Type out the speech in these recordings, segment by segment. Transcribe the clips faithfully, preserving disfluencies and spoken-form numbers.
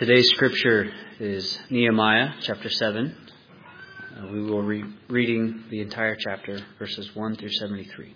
Today's scripture is Nehemiah chapter seven. Uh, we will be reading the entire chapter, verses one through seventy-three.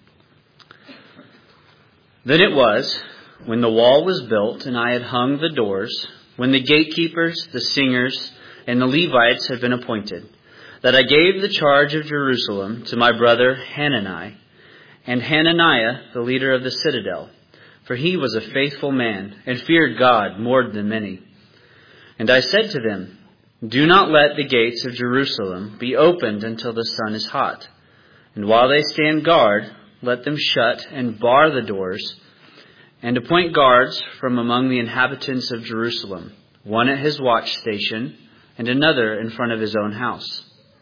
Then it was, when the wall was built and I had hung the doors, when the gatekeepers, the singers, and the Levites had been appointed, that I gave the charge of Jerusalem to my brother Hanani, and Hananiah, the leader of the citadel, for he was a faithful man and feared God more than many. And I said to them, do not let the gates of Jerusalem be opened until the sun is hot. And while they stand guard, let them shut and bar the doors, and appoint guards from among the inhabitants of Jerusalem, one at his watch station, and another in front of his own house.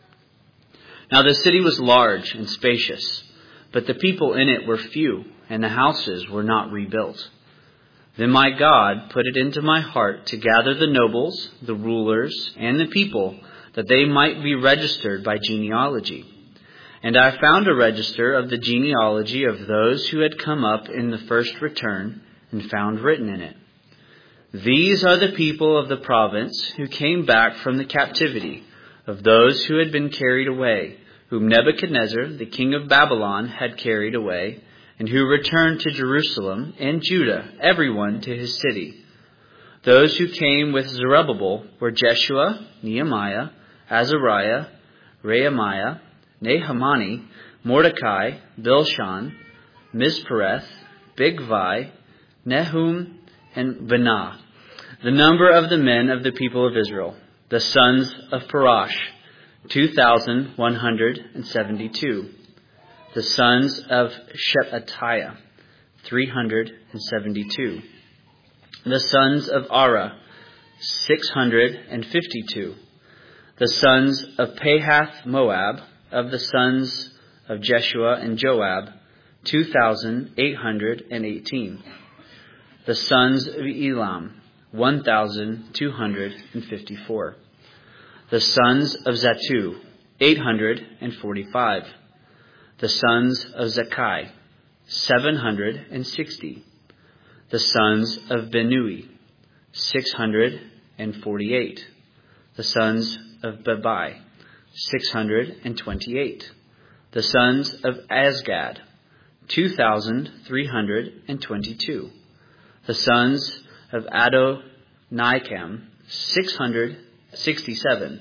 Now the city was large and spacious, but the people in it were few, and the houses were not rebuilt. Then my God put it into my heart to gather the nobles, the rulers, and the people, that they might be registered by genealogy. And I found a register of the genealogy of those who had come up in the first return, and found written in it, these are the people of the province who came back from the captivity of those who had been carried away, whom Nebuchadnezzar, the king of Babylon, had carried away, and who returned to Jerusalem and Judah, everyone to his city. Those who came with Zerubbabel were Jeshua, Nehemiah, Azariah, Rehemiah, Nahamani, Mordecai, Bilshan, Mispereth, Bigvai, Nehum, and Benah. The number of the men of the people of Israel, the sons of Parash, two thousand one hundred seventy-two. The sons of Shephatiah, three hundred seventy-two. The sons of Ara, six hundred fifty-two. The sons of Pahath Moab, of the sons of Jeshua and Joab, two thousand eight hundred eighteen. The sons of Elam, one thousand two hundred fifty-four. The sons of Zattu, eight hundred forty-five. The sons of Zakai, seven hundred sixty. The sons of Benui, six hundred forty-eight. The sons of Bebai, six hundred twenty-eight. The sons of Azgad, two thousand three hundred twenty-two. The sons of Adonikam, six hundred sixty-seven.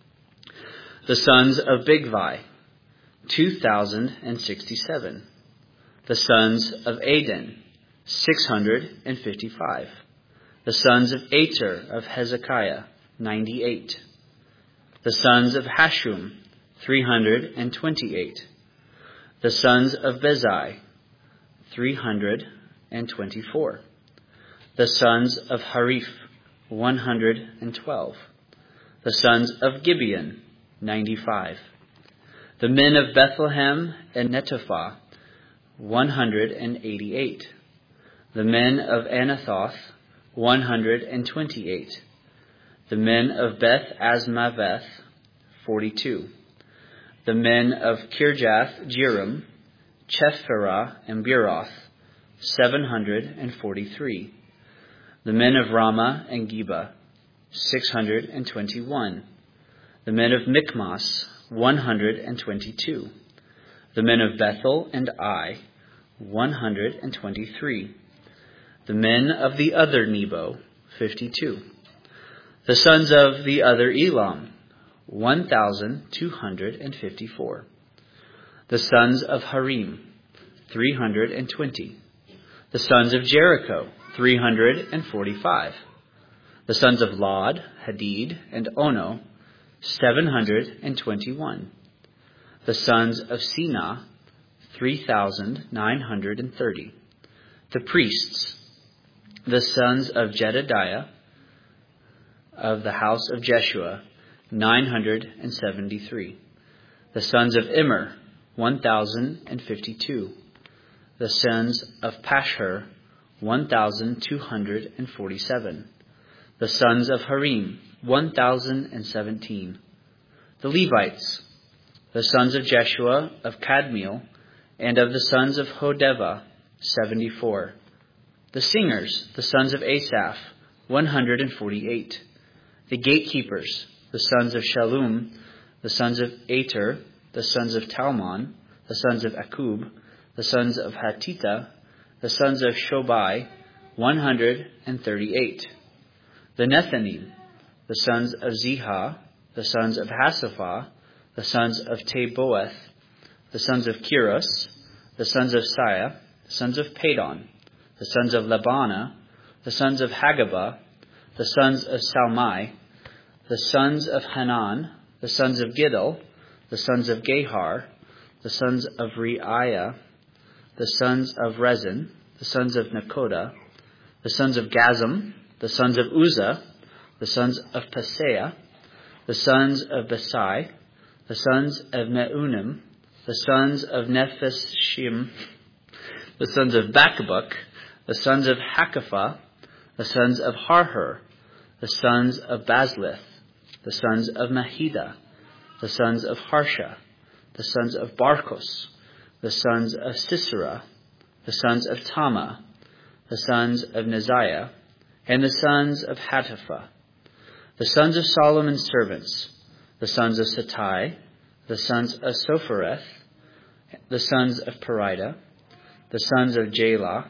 The sons of Bigvai, two thousand sixty-seven. The sons of Aden, six hundred fifty-five. The sons of Ater of Hezekiah, ninety-eight. The sons of Hashum, three hundred twenty-eight. The sons of Bezai, three hundred twenty-four. The sons of Hariph, one hundred twelve. The sons of Gibeon, ninety-five. The men of Bethlehem and Netophah, one hundred eighty-eight. The men of Anathoth, one hundred twenty-eight. The men of Beth Asmaveth, forty-two. The men of Kirjath Jearim, Chephirah, and Beeroth, seven hundred forty-three. The men of Ramah and Geba, six hundred twenty-one. The men of Michmas, one hundred twenty-two. The men of Bethel and Ai, one hundred twenty-three. The men of the other Nebo, fifty-two. The sons of the other Elam, one thousand two hundred fifty-four. The sons of Harim, three hundred twenty. The sons of Jericho, three hundred forty-five. The sons of Lod, Hadid, and Ono, seven hundred twenty-one. The sons of Sina, three thousand nine hundred thirty. The priests, the sons of Jedediah, of the house of Jeshua, nine hundred seventy-three. The sons of Immer, one thousand fifty-two. The sons of Pashur, one thousand two hundred forty-seven. The sons of Harim, one thousand seventeen. The Levites, the sons of Jeshua of Kadmiel, and of the sons of Hodeva, seventy-four. The singers, the sons of Asaph, one hundred forty-eight. The gatekeepers, the sons of Shallum, the sons of Ater, the sons of Talmon, the sons of Akub, the sons of Hatita, the sons of Shobai, one hundred thirty-eight. The Nethanim, the sons of Ziha, the sons of Hasaphah, the sons of Taboeth, the sons of Kiros, the sons of Siah, the sons of Padon, the sons of Labana, the sons of Hagabah, the sons of Salmai, the sons of Hanan, the sons of Giddel, the sons of Gehar, the sons of Reiah, the sons of Rezin, the sons of Nakoda, the sons of Gazam, the sons of Uzzah, the sons of Paseah, the sons of Besai, the sons of Meunim, the sons of Nephishim, the sons of Bakbuk, the sons of Hakapha, the sons of Harhur, the sons of Bazlith, the sons of Mahida, the sons of Harsha, the sons of Barkos, the sons of Sisera, the sons of Tama, the sons of Neziah, and the sons of Hatipha, the sons of Solomon's servants, the sons of Satai, the sons of Sophereth, the sons of Perida, the sons of Jalah,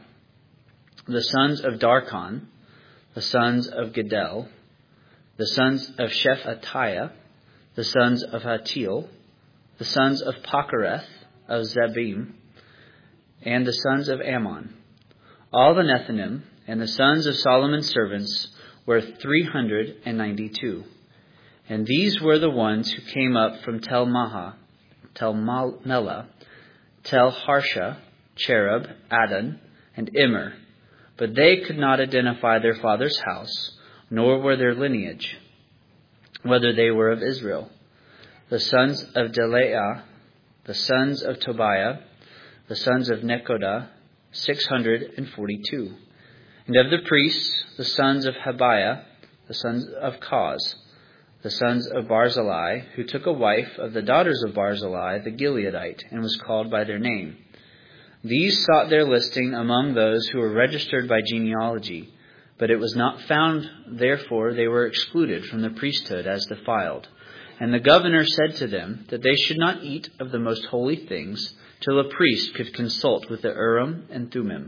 the sons of Darkon, the sons of Gedel, the sons of Shephatiah, the sons of Hatil, the sons of Pachereth of Zebim, and the sons of Ammon. All the Nethanim and the sons of Solomon's servants were three hundred ninety-two. And these were the ones who came up from Tel Maha, Tel Melah, Tel Harsha, Cherub, Adon, and Immer. But they could not identify their father's house, nor were their lineage, whether they were of Israel. The sons of Delaiah, the sons of Tobiah, the sons of Nekoda, six hundred forty-two. And of the priests, the sons of Habiah, the sons of Koz, the sons of Barzillai, who took a wife of the daughters of Barzillai the Gileadite, and was called by their name. These sought their listing among those who were registered by genealogy, but it was not found, therefore they were excluded from the priesthood as defiled. And the governor said to them that they should not eat of the most holy things till a priest could consult with the Urim and Thummim.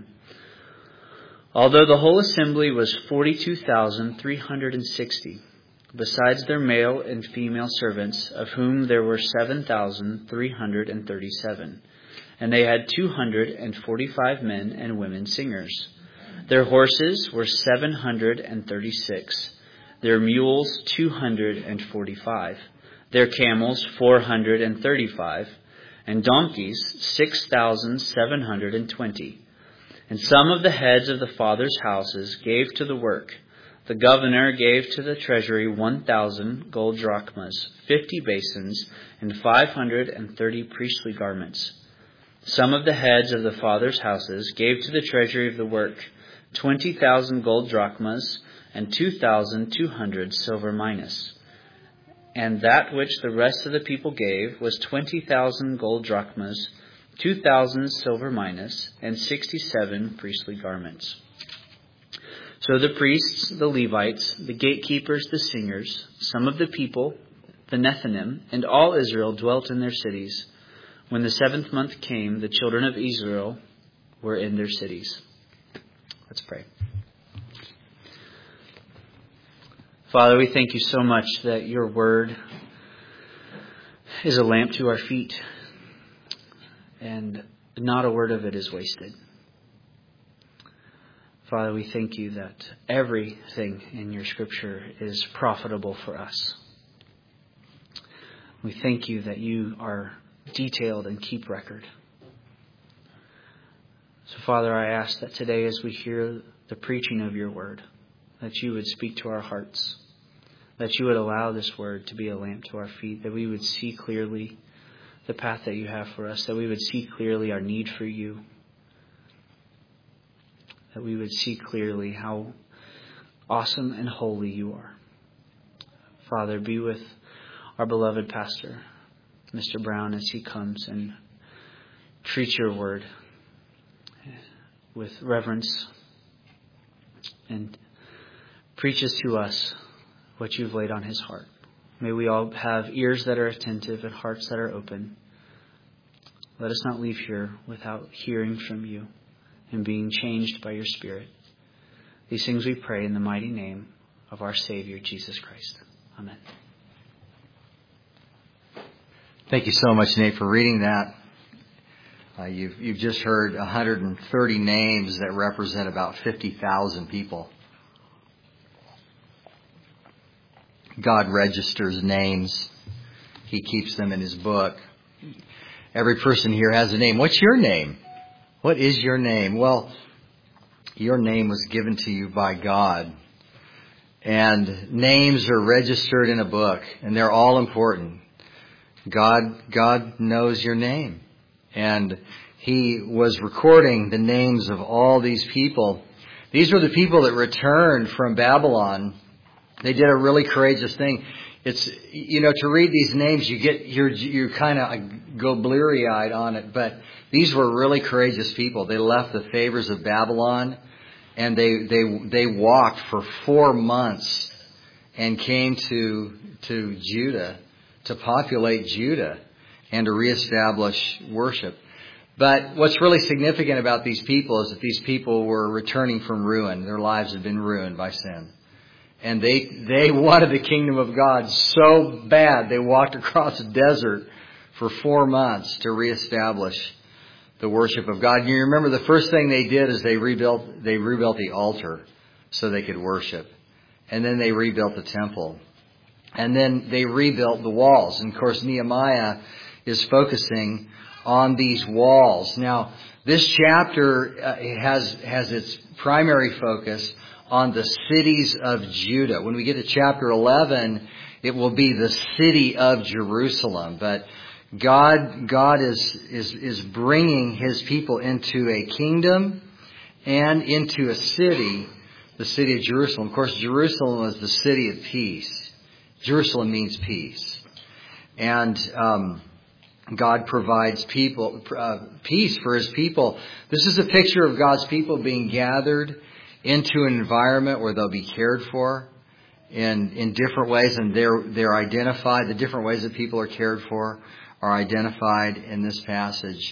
Although the whole assembly was forty-two thousand three hundred sixty, besides their male and female servants, of whom there were seven thousand three hundred thirty-seven. And they had two hundred forty-five men and women singers. Their horses were seven hundred thirty-six, their mules two hundred forty-five, their camels four hundred thirty-five, and donkeys six thousand seven hundred twenty. And some of the heads of the fathers' houses gave to the work. The governor gave to the treasury one thousand gold drachmas, fifty basins, and five hundred thirty priestly garments. Some of the heads of the fathers' houses gave to the treasury of the work twenty thousand gold drachmas and two thousand two hundred silver minas. And that which the rest of the people gave was twenty thousand gold drachmas, two thousand silver minas, and sixty-seven priestly garments. So the priests, the Levites, the gatekeepers, the singers, some of the people, the Nethanim, and all Israel dwelt in their cities. When the seventh month came, the children of Israel were in their cities. Let's pray. Father, we thank you so much that your word is a lamp to our feet, and not a word of it is wasted. Father, we thank you that everything in your scripture is profitable for us. We thank you that you are detailed and keep record. So, Father, I ask that today as we hear the preaching of your word, that you would speak to our hearts, that you would allow this word to be a lamp to our feet, that we would see clearly the path that you have for us, that we would see clearly our need for you, that we would see clearly how awesome and holy you are. Father, be with our beloved pastor, Mister Brown, as he comes and treats your word with reverence and preaches to us what you've laid on his heart. May we all have ears that are attentive and hearts that are open. Let us not leave here without hearing from you and being changed by your Spirit. These things we pray in the mighty name of our Savior, Jesus Christ. Amen. Thank you so much, Nate, for reading that. Uh, you've, you've just heard one hundred thirty names that represent about fifty thousand people. God registers names. He keeps them in his book. Every person here has a name. What's your name? What is your name? Well, your name was given to you by God. And names are registered in a book, and they're all important. God, God knows your name. And he was recording the names of all these people. These were the people that returned from Babylon. They did a really courageous thing. It's, you know, to read these names, you get, you're, you kind of go bleary-eyed on it. But these were really courageous people. They left the favors of Babylon, and they, they, they walked for four months and came to, to Judah, to populate Judah and to reestablish worship. But what's really significant about these people is that these people were returning from ruin. Their lives had been ruined by sin. And they they wanted the kingdom of God so bad, they walked across a desert for four months to reestablish the worship of God. And you remember the first thing they did is they rebuilt they rebuilt the altar so they could worship. And then they rebuilt the temple. And then they rebuilt the walls. And of course, Nehemiah is focusing on these walls. Now, this chapter uh, has has its primary focus on the cities of Judah. When we get to chapter eleven, it will be the city of Jerusalem. But God, God is, is, is bringing his people into a kingdom and into a city, the city of Jerusalem. Of course, Jerusalem is the city of peace. Jerusalem means peace. And um, God provides people uh, peace for his people. This is a picture of God's people being gathered into an environment where they'll be cared for in in different ways, and they're they're identified. The different ways that people are cared for are identified in this passage.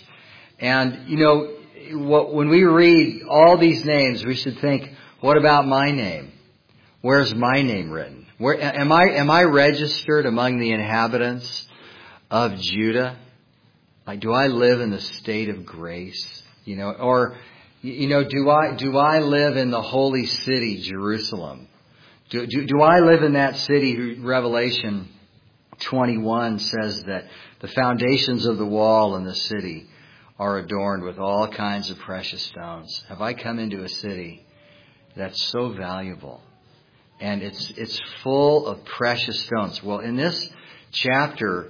And you know, what, when we read all these names, we should think, what about my name? Where's my name written? Where am I? Am I registered among the inhabitants of Judah? Like, do I live in the state of grace? You know, or You know, do I do I live in the holy city, Jerusalem? Do, do, do I live in that city? Revelation twenty-one says that the foundations of the wall in the city are adorned with all kinds of precious stones. Have I come into a city that's so valuable and it's it's full of precious stones? Well, in this chapter,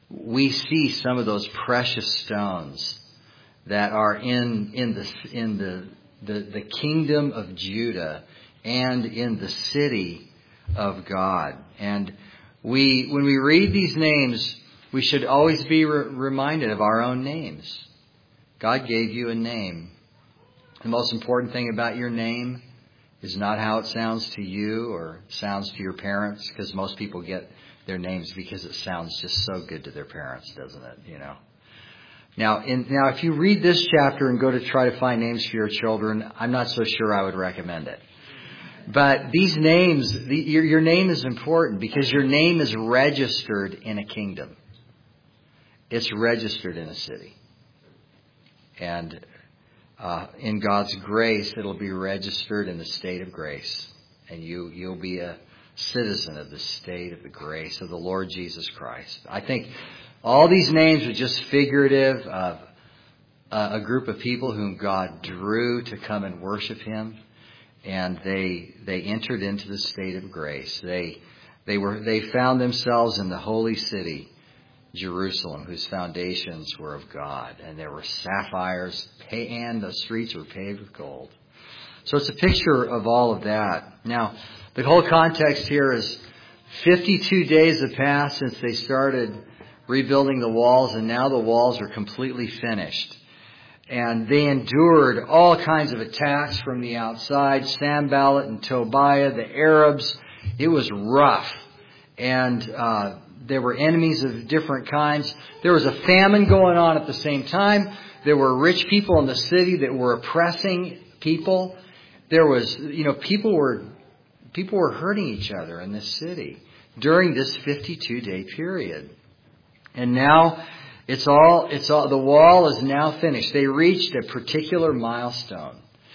we see some of those precious stones that are in in the in the, the the kingdom of Judah and in the city of God. And we when we read these names, we should always be re- reminded of our own names. God gave you a name. The most important thing about your name is not how it sounds to you or sounds to your parents, because most people get their names because it sounds just so good to their parents, doesn't it? You know. Now, in, now, if you read this chapter and go to try to find names for your children, I'm not so sure I would recommend it. But these names, the, your, your name is important because your name is registered in a kingdom. It's registered in a city. And uh, in God's grace, it'll be registered in the state of grace. And you, you'll be a citizen of the state of the grace of the Lord Jesus Christ. I think all these names are just figurative of a group of people whom God drew to come and worship him. And they they entered into the state of grace. They they were they found themselves in the holy city, Jerusalem, whose foundations were of God. And there were sapphires, and the streets were paved with gold. So it's a picture of all of that. Now, the whole context here is fifty-two days have passed since they started rebuilding the walls, and now the walls are completely finished. And they endured all kinds of attacks from the outside. Sanballat and Tobiah, the Arabs, it was rough. And uh, there were enemies of different kinds. There was a famine going on at the same time. There were rich people in the city that were oppressing people. There was, you know, people were people were hurting each other in this city during this fifty-two day period. And now it's all it's all the wall is now finished. They reached a particular milestone.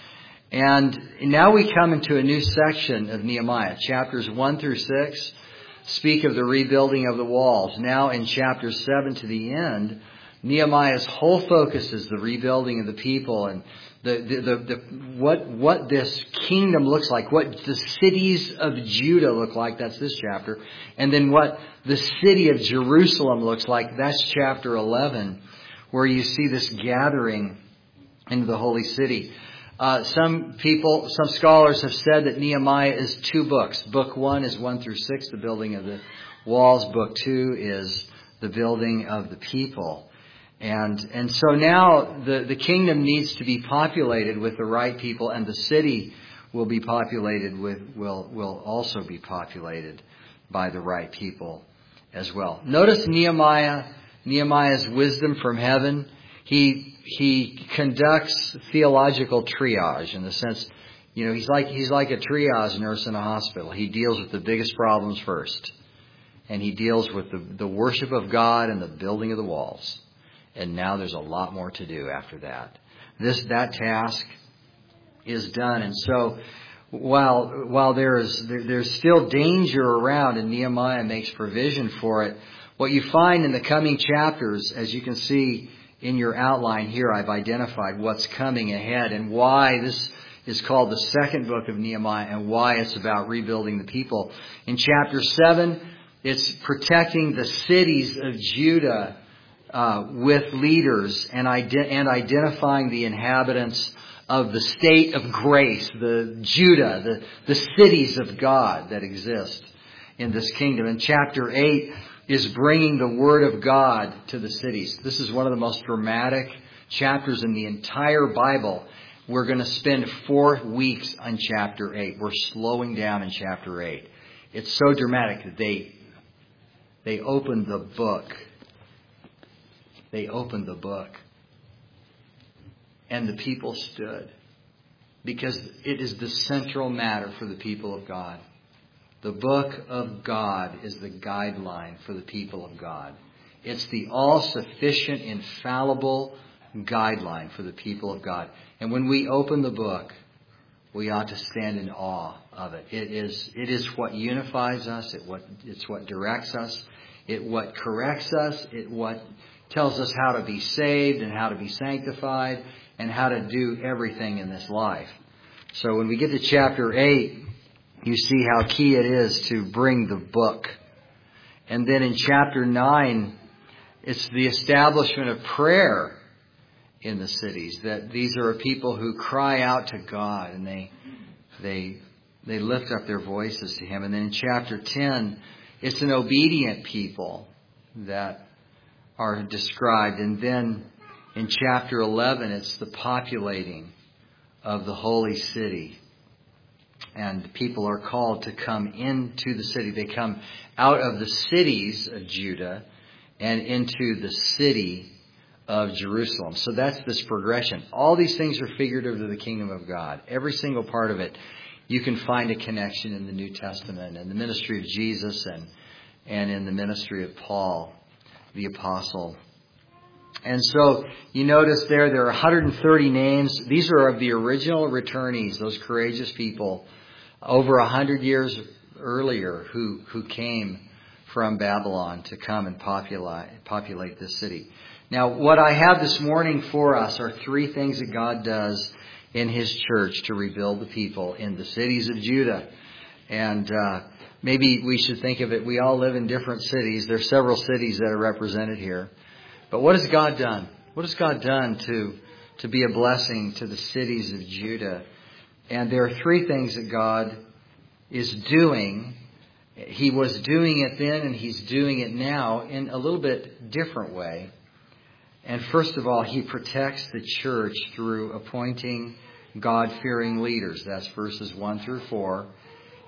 And now we come into a new section of Nehemiah, chapters one through six. Speak of the rebuilding of the walls. Now in chapter seven to the end, Nehemiah's whole focus is the rebuilding of the people and the, the, the, the what what this kingdom looks like, what the cities of Judah look like. That's this chapter. And then what the city of Jerusalem looks like. That's chapter eleven, where you see this gathering into the holy city. Uh, some people, some scholars have said that Nehemiah is two books. Book one is one through six, the building of the walls. Book two is the building of the people. And and so now the, the kingdom needs to be populated with the right people, and the city will be populated with will will also be populated by the right people as well. Notice Nehemiah, Nehemiah's wisdom from heaven. He he conducts theological triage in the sense, you know, he's like he's like a triage nurse in a hospital. He deals with the biggest problems first. And he deals with the, the worship of God and the building of the walls. And now there's a lot more to do after that. This that task is done. And so while while there is there, there's still danger around, and Nehemiah makes provision for it, what you find in the coming chapters, as you can see in your outline here, I've identified what's coming ahead and why this is called the second book of Nehemiah and why it's about rebuilding the people. In chapter seven, it's protecting the cities of Judah uh, with leaders and, ide- and identifying the inhabitants of the state of grace, the Judah, the, the cities of God that exist in this kingdom. In chapter eight is bringing the Word of God to the cities. This is one of the most dramatic chapters in the entire Bible. We're going to spend four weeks on chapter eight. We're slowing down in chapter eight. It's so dramatic that they they opened the book. They opened the book. And the people stood. Because it is the central matter for the people of God. The book of God is the guideline for the people of God. It's the all-sufficient, infallible guideline for the people of God. And when we open the book, we ought to stand in awe of it. It is, it is what unifies us. It what, it's what directs us. It what corrects us. It what tells us how to be saved and how to be sanctified and how to do everything in this life. So when we get to chapter eight, you see how key it is to bring the book. And then in chapter nine, it's the establishment of prayer in the cities. That these are a people who cry out to God and they they they lift up their voices to Him. And then in chapter ten, it's an obedient people that are described. And then in chapter eleven, it's the populating of the holy city. And people are called to come into the city. They come out of the cities of Judah and into the city of Jerusalem. So that's this progression. All these things are figurative of the kingdom of God. Every single part of it, you can find a connection in the New Testament and the ministry of Jesus and, and in the ministry of Paul, the apostle. And so you notice there, there are one hundred thirty names. These are of the original returnees, those courageous people over one hundred years earlier who, who came from Babylon to come and populate, populate this city. Now, what I have this morning for us are three things that God does in His church to rebuild the people in the cities of Judah. And uh, maybe we should think of it, we all live in different cities. There are several cities that are represented here. But what has God done? What has God done to, to be a blessing to the cities of Judah? And there are three things that God is doing. He was doing it then and He's doing it now in a little bit different way. And first of all, He protects the church through appointing God-fearing leaders. That's verses one through four.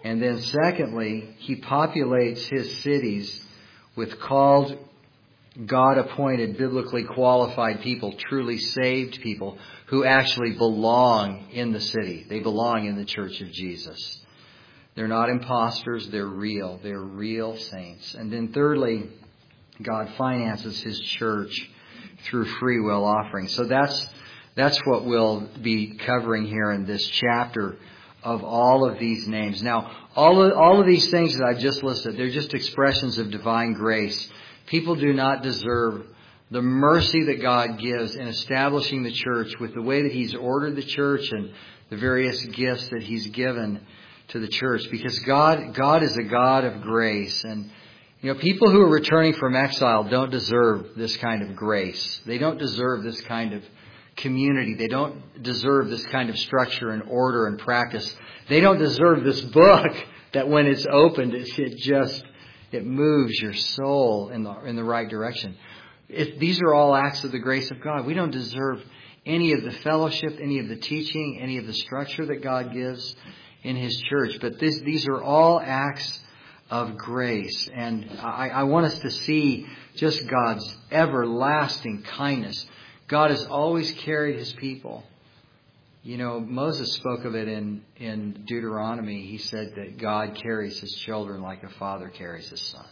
And then secondly, He populates His cities with called, God-appointed, biblically qualified people, truly saved people who actually belong in the city. They belong in the church of Jesus. They're not imposters. They're real. They're real saints. And then thirdly, God finances His church through free will offerings. So that's that's what we'll be covering here in this chapter of all of these names. Now, all of, all of these things that I've just listed, they're just expressions of divine grace. People do not deserve the mercy that God gives in establishing the church with the way that He's ordered the church and the various gifts that He's given to the church. Because God, God is a God of grace. And, you know, people who are returning from exile don't deserve this kind of grace. They don't deserve this kind of community. They don't deserve this kind of structure and order and practice. They don't deserve this book that when it's opened, it, it just, it moves your soul in the, in the right direction. It, these are all acts of the grace of God. We don't deserve any of the fellowship, any of the teaching, any of the structure that God gives in His church. But this, these are all acts of grace. And I, I want us to see just God's everlasting kindness. God has always carried His people. You know, Moses spoke of it in, in Deuteronomy. He said that God carries His children like a father carries his son.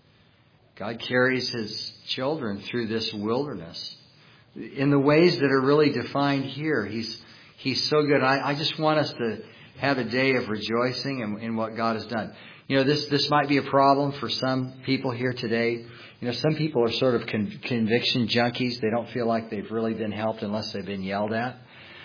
God carries His children through this wilderness in the ways that are really defined here. He's He's so good. I, I just want us to have a day of rejoicing in, in what God has done. You know, this this might be a problem for some people here today. You know, some people are sort of con- conviction junkies. They don't feel like they've really been helped unless they've been yelled at.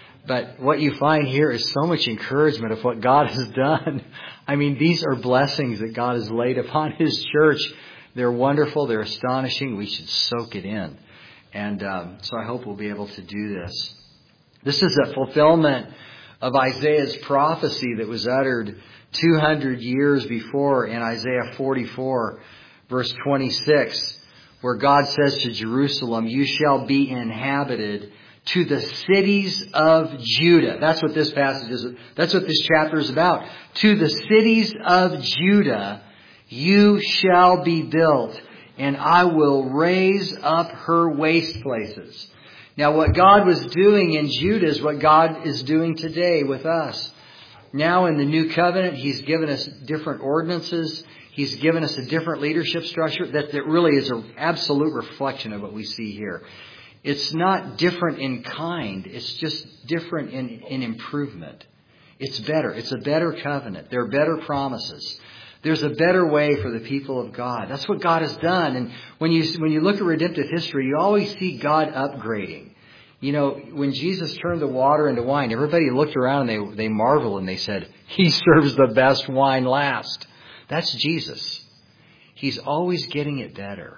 But what you find here is so much encouragement of what God has done. I mean, these are blessings that God has laid upon His church. They're wonderful. They're astonishing. We should soak it in. And um, so I hope we'll be able to do this. This is a fulfillment of Isaiah's prophecy that was uttered two hundred years before in Isaiah forty-four, verse twenty-six, where God says to Jerusalem, "You shall be inhabited to the cities of Judah." That's what this passage is. That's what this chapter is about. To the cities of Judah, you shall be built, and I will raise up her waste places. Now, what God was doing in Judah is what God is doing today with us. Now, in the new covenant, He's given us different ordinances. He's given us a different leadership structure that, that really is an absolute reflection of what we see here. It's not different in kind. It's just different in, in improvement. It's better. It's a better covenant. There are better promises. There's a better way for the people of God. That's what God has done. And when you when you look at redemptive history, you always see God upgrading. You know, when Jesus turned the water into wine, everybody looked around and they, they marveled and they said, He serves the best wine last. That's Jesus. He's always getting it better.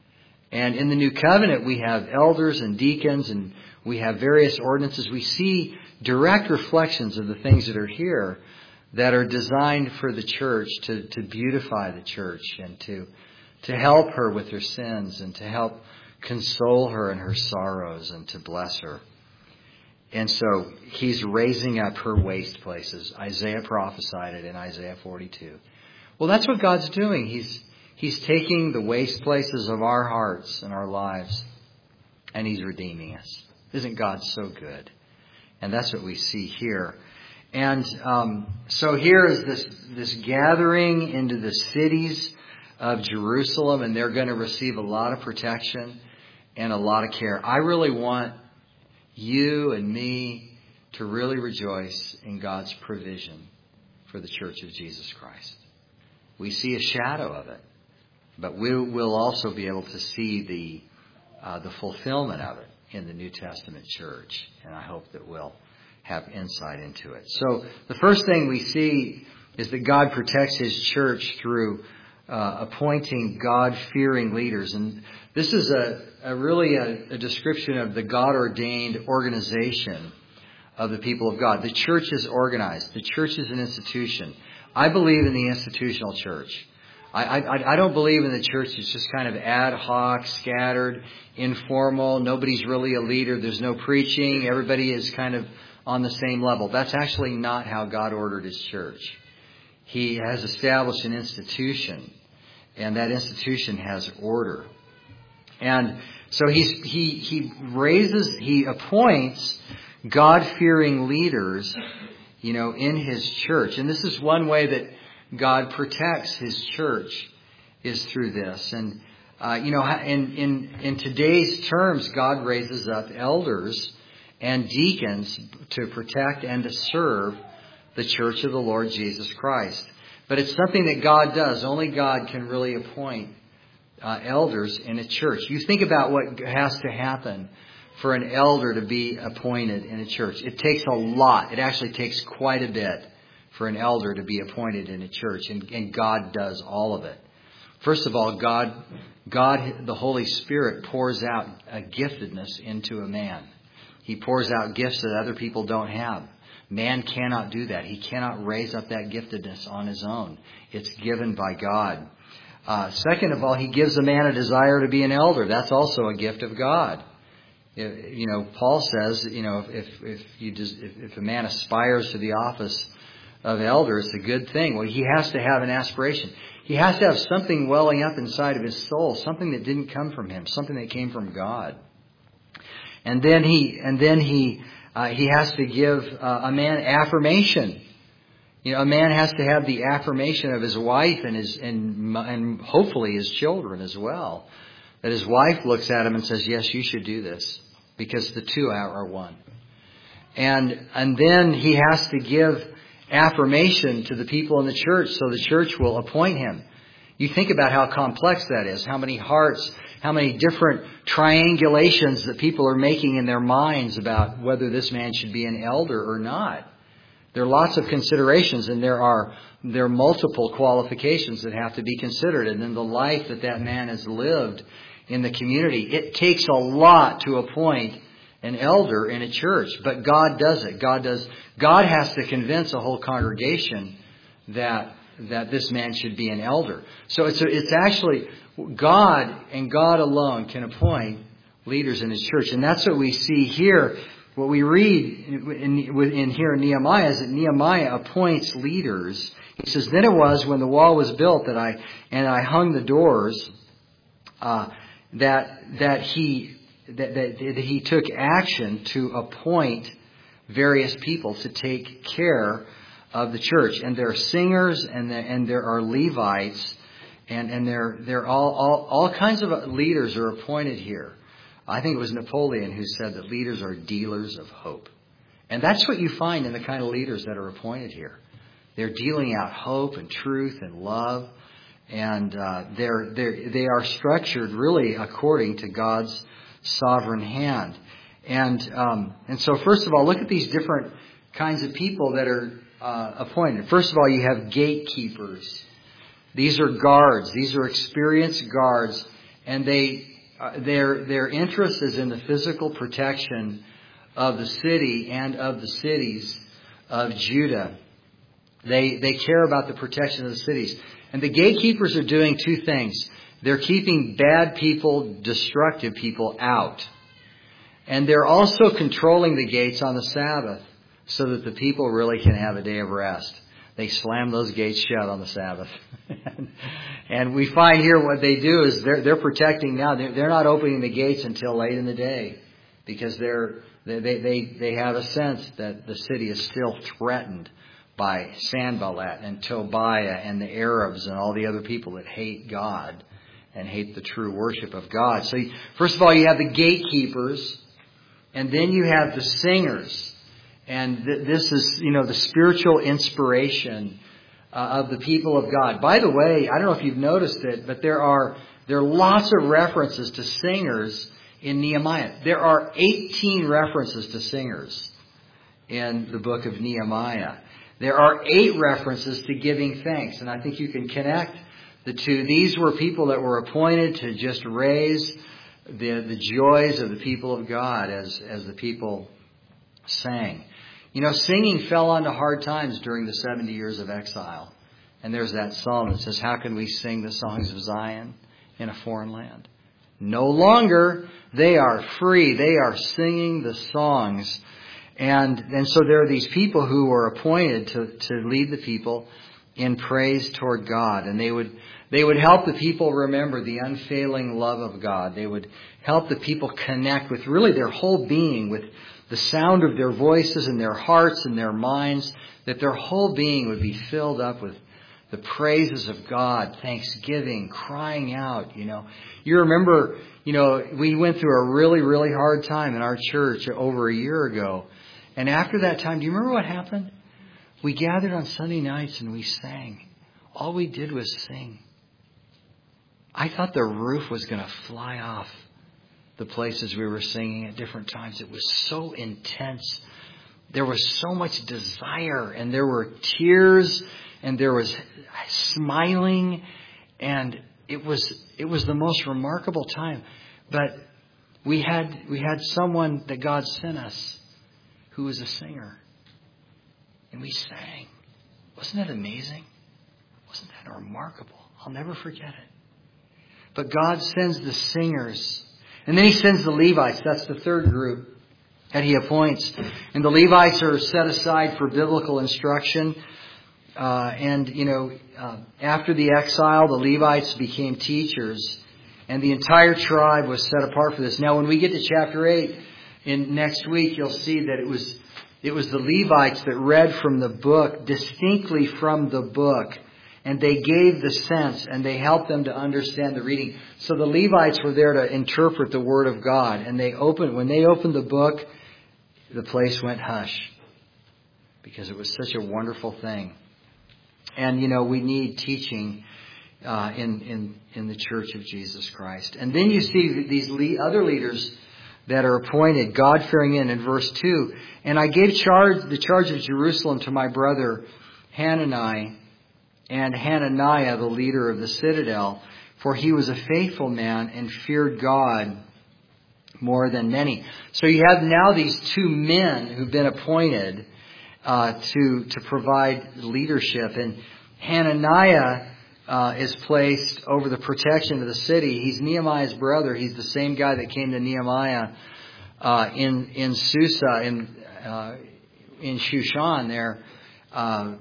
And in the new covenant, we have elders and deacons and we have various ordinances. We see direct reflections of the things that are here that are designed for the church to, to beautify the church and to, to help her with her sins and to help console her in her sorrows and to bless her. And so He's raising up her waste places. Isaiah prophesied it in Isaiah forty-two. Well, that's what God's doing. He's He's taking the waste places of our hearts and our lives, and He's redeeming us. Isn't God so good? And that's what we see here. And um, so here is this, this gathering into the cities of Jerusalem, and they're going to receive a lot of protection and a lot of care. I really want you and me to really rejoice in God's provision for the Church of Jesus Christ. We see a shadow of it, but we will also be able to see the uh, the fulfillment of it in the New Testament church, and I hope that we'll have insight into it. So the first thing we see is that God protects His church through uh, appointing God-fearing leaders. And this is a, a really a, a description of the God-ordained organization of the people of God. The church is organized. The church is an institution. I believe in the institutional church. I, I, I don't believe in the church that's just kind of ad hoc, scattered, informal. Nobody's really a leader. There's no preaching. Everybody is kind of on the same level. That's actually not how God ordered His church. He has established an institution, and that institution has order. And so he's, he he raises, he appoints God-fearing leaders, you know, in his church. And this is one way that God protects his church, is through this. And uh, you know, in in in today's terms, God raises up elders and deacons to protect and to serve the church of the Lord Jesus Christ. But it's something that God does. Only God can really appoint uh, elders in a church. You think about what has to happen for an elder to be appointed in a church. It takes a lot. It actually takes quite a bit for an elder to be appointed in a church. And, and God does all of it. First of all, God, God, the Holy Spirit pours out a giftedness into a man. He pours out gifts that other people don't have. Man cannot do that. He cannot raise up that giftedness on his own. It's given by God. Uh, second of all, he gives a man a desire to be an elder. That's also a gift of God. If, you know, Paul says, you know, if if you just, if, if a man aspires to the office of elder, it's a good thing. Well, he has to have an aspiration. He has to have something welling up inside of his soul, something that didn't come from him, something that came from God. And then he, and then he, uh, he has to give uh, a man affirmation. You know, a man has to have the affirmation of his wife and his, and, and hopefully his children as well. That his wife looks at him and says, "Yes, you should do this," because the two are one. And and then he has to give affirmation to the people in the church, so the church will appoint him. You think about how complex that is, how many hearts, how many different triangulations that people are making in their minds about whether this man should be an elder or not. There are lots of considerations, and there are there are multiple qualifications that have to be considered. And then the life that that man has lived in the community. It takes a lot to appoint an elder in a church, but God does it. God does. God has to convince a whole congregation that that this man should be an elder. So it's a, it's actually God and God alone can appoint leaders in His church, and that's what we see here. What we read in, in, in here in Nehemiah is that Nehemiah appoints leaders. He says, "Then it was when the wall was built that I and I hung the doors uh, that that he." That, that, that he took action to appoint various people to take care of the church. And there are singers, and there, and there are Levites, and, and there there all, all all kinds of leaders are appointed here. I think it was Napoleon who said that leaders are dealers of hope. And that's what you find in the kind of leaders that are appointed here. They're dealing out hope and truth and love, and uh, they're they they are structured really according to God's sovereign hand. And um, and so first of all, look at these different kinds of people that are uh, appointed. First of all, you have gatekeepers. These are guards. These are experienced guards, and they uh, their their interest is in the physical protection of the city and of the cities of Judah. They they care about the protection of the cities. And the gatekeepers are doing two things. They're keeping bad people, destructive people out. And they're also controlling the gates on the Sabbath so that the people really can have a day of rest. They slam those gates shut on the Sabbath. And we find here what they do is they're, they're protecting now. They're, they're not opening the gates until late in the day because they're, they, they, they have a sense that the city is still threatened by Sanballat and Tobiah and the Arabs and all the other people that hate God and hate the true worship of God. So first of all, you have the gatekeepers, and then you have the singers. And th- this is, you know, the spiritual inspiration uh, of the people of God. By the way, I don't know if you've noticed it, but there are there are lots of references to singers in Nehemiah. There are eighteen references to singers in the book of Nehemiah. There are eight references to giving thanks, and I think you can connect the two. These were people that were appointed to just raise the the joys of the people of God as as the people sang. You know, singing fell onto hard times during the seventy years of exile. And there's that psalm that says, "How can we sing the songs of Zion in a foreign land?" No longer. They are free. They are singing the songs. And and so there are these people who are appointed to, to lead the people in praise toward God. And they would they would help the people remember the unfailing love of God. They would help the people connect with really their whole being, with the sound of their voices and their hearts and their minds, that their whole being would be filled up with the praises of God, thanksgiving, crying out, you know. You remember, you know, we went through a really, really hard time in our church over a year ago. And after that time, do you remember what happened? We gathered on Sunday nights and we sang. All we did was sing. I thought the roof was going to fly off the places we were singing at different times. It was so intense. There was so much desire, and there were tears, and there was smiling, and it was it was the most remarkable time. But we had we had someone that God sent us who was a singer, and we sang. Wasn't that amazing? Wasn't that remarkable? I'll never forget it. But God sends the singers, and then He sends the Levites. That's the third group that He appoints. And the Levites are set aside for biblical instruction. Uh, and, you know, uh, after the exile, the Levites became teachers. And the entire tribe was set apart for this. Now, when we get to chapter eight, in next week, you'll see that it was it was the Levites that read from the book, distinctly from the book. And they gave the sense, and they helped them to understand the reading. So the Levites were there to interpret the Word of God. And they opened, when they opened the book, the place went hush. Because it was such a wonderful thing. And, you know, we need teaching uh, in, in, in the Church of Jesus Christ. And then you see these le- other leaders that are appointed, God-fearing men, in verse two. And I gave charge the charge of Jerusalem to my brother Hanani, and Hananiah, the leader of the citadel, for he was a faithful man and feared God more than many. So you have now these two men who've been appointed uh, to to provide leadership. And Hananiah uh, is placed over the protection of the city. He's Nehemiah's brother. He's the same guy that came to Nehemiah uh, in in Susa, in uh, in Shushan there. Uh,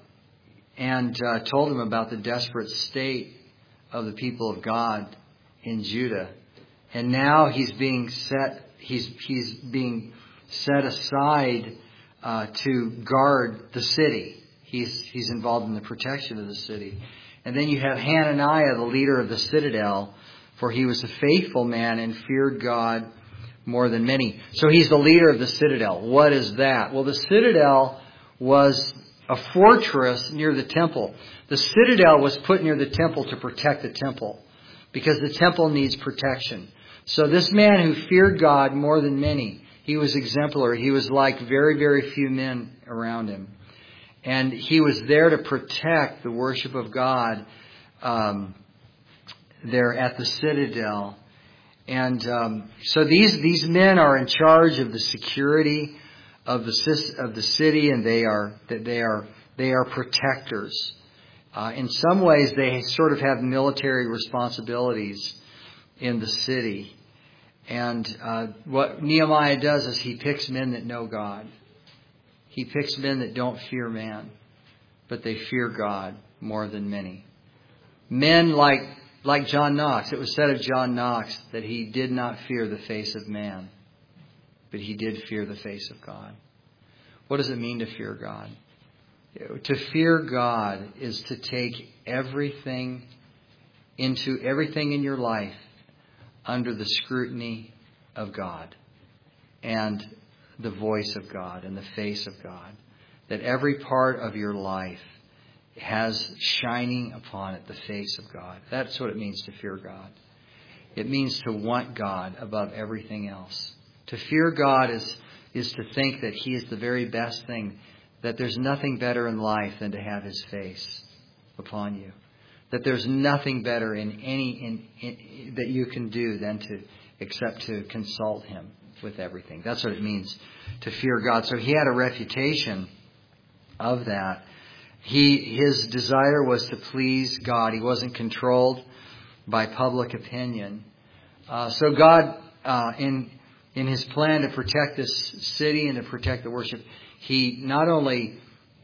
And uh, told him about the desperate state of the people of God in Judah. And now he's being set. He's he's being set aside uh, to guard the city. He's he's involved in the protection of the city. And then you have Hananiah, the leader of the citadel, for he was a faithful man and feared God more than many. So he's the leader of the citadel. What is that? Well, the citadel was a fortress near the temple. The citadel was put near the temple to protect the temple, because the temple needs protection. So this man who feared God more than many, he was exemplary. He was like very, very few men around him. And he was there to protect the worship of God um, there at the citadel. And um, so these these men are in charge of the security of the of the city, and they are they are they are protectors. Uh, in some ways, they sort of have military responsibilities in the city. And uh, what Nehemiah does is he picks men that know God. He picks men that don't fear man, but they fear God more than many. Men like like John Knox. It was said of John Knox that he did not fear the face of man, but he did fear the face of God. What does it mean to fear God? To fear God is to take everything into everything in your life under the scrutiny of God and the voice of God and the face of God. That every part of your life has shining upon it the face of God. That's what it means to fear God. It means to want God above everything else. To fear God is, is to think that He is the very best thing, that there's nothing better in life than to have His face upon you. That there's nothing better in any in, in, that you can do than to except to consult Him with everything. That's what it means to fear God. So he had a reputation of that. He his desire was to please God. He wasn't controlled by public opinion. Uh, so God, uh, in in His plan to protect this city and to protect the worship, He not only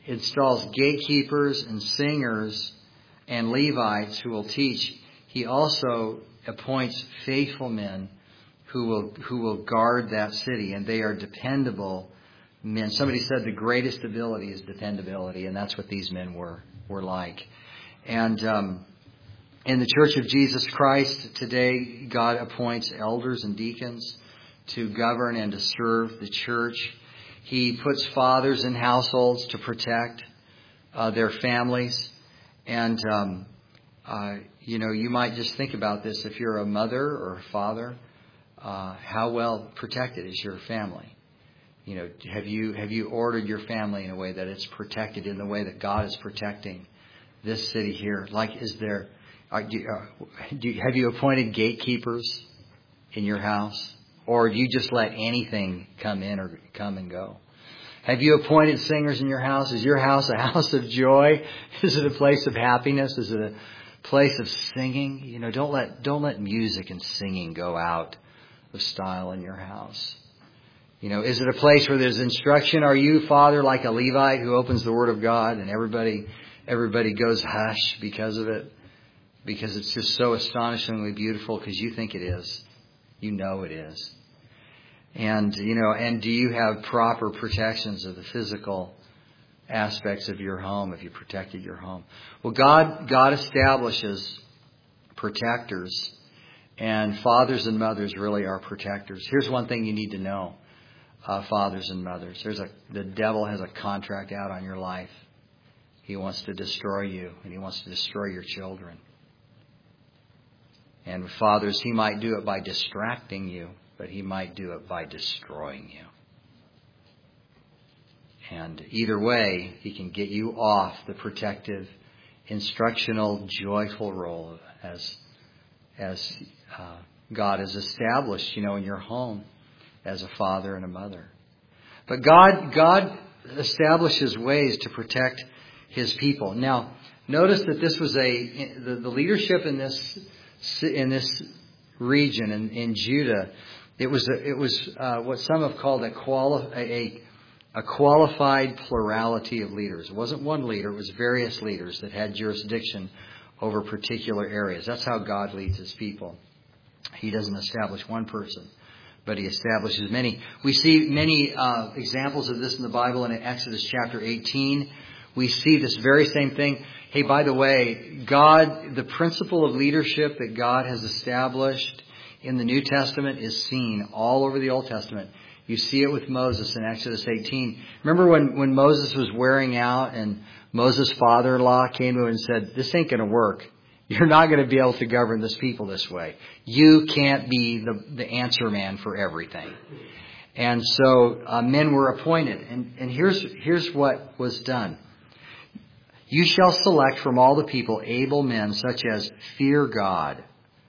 installs gatekeepers and singers and Levites who will teach, He also appoints faithful men who will who will guard that city, and they are dependable men. Somebody said the greatest ability is dependability, and that's what these men were were like. And um, in the Church of Jesus Christ today, God appoints elders and deacons to govern and to serve the church. He puts fathers in households to protect uh, their families. And, um, uh, you know, you might just think about this. If you're a mother or a father, uh, how well protected is your family? You know, have you have you ordered your family in a way that it's protected in the way that God is protecting this city here? Like, is there, are, do, uh, do, have you appointed gatekeepers in your house? Or do you just let anything come in or come and go? Have you appointed singers in your house? Is your house a house of joy? Is it a place of happiness? Is it a place of singing? You know, don't let don't let music and singing go out of style in your house. You know, is it a place where there's instruction? Are you, Father, like a Levite who opens the Word of God and everybody everybody goes hush because of it? Because it's just so astonishingly beautiful because you think it is. You know it is. And, you know, and do you have proper protections of the physical aspects of your home? Have you protected your home? Well, God, God establishes protectors, and fathers and mothers really are protectors. Here's one thing you need to know, uh, fathers and mothers. There's a, the devil has a contract out on your life. He wants to destroy you, and he wants to destroy your children. And with fathers, he might do it by distracting you, but he might do it by destroying you. And either way, he can get you off the protective, instructional, joyful role as as uh, God has established, you know, in your home as a father and a mother. But God, God establishes ways to protect His people. Now, notice that this was a the, the leadership in this in this region in, in Judah. It was a, it was uh, what some have called a, quali- a a qualified plurality of leaders. It wasn't one leader; it was various leaders that had jurisdiction over particular areas. That's how God leads His people. He doesn't establish one person, but He establishes many. We see many uh, examples of this in the Bible. In Exodus chapter eighteen, we see this very same thing. Hey, by the way, God, the principle of leadership that God has established in the New Testament is seen all over the Old Testament. You see it with Moses in Exodus eighteen. Remember when, when Moses was wearing out and Moses' father-in-law came to him and said, this ain't going to work. You're not going to be able to govern this people this way. You can't be the, the answer man for everything. And so uh, men were appointed. And, and here's, here's what was done. You shall select from all the people able men such as fear God.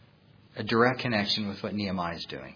A direct connection with what Nehemiah is doing.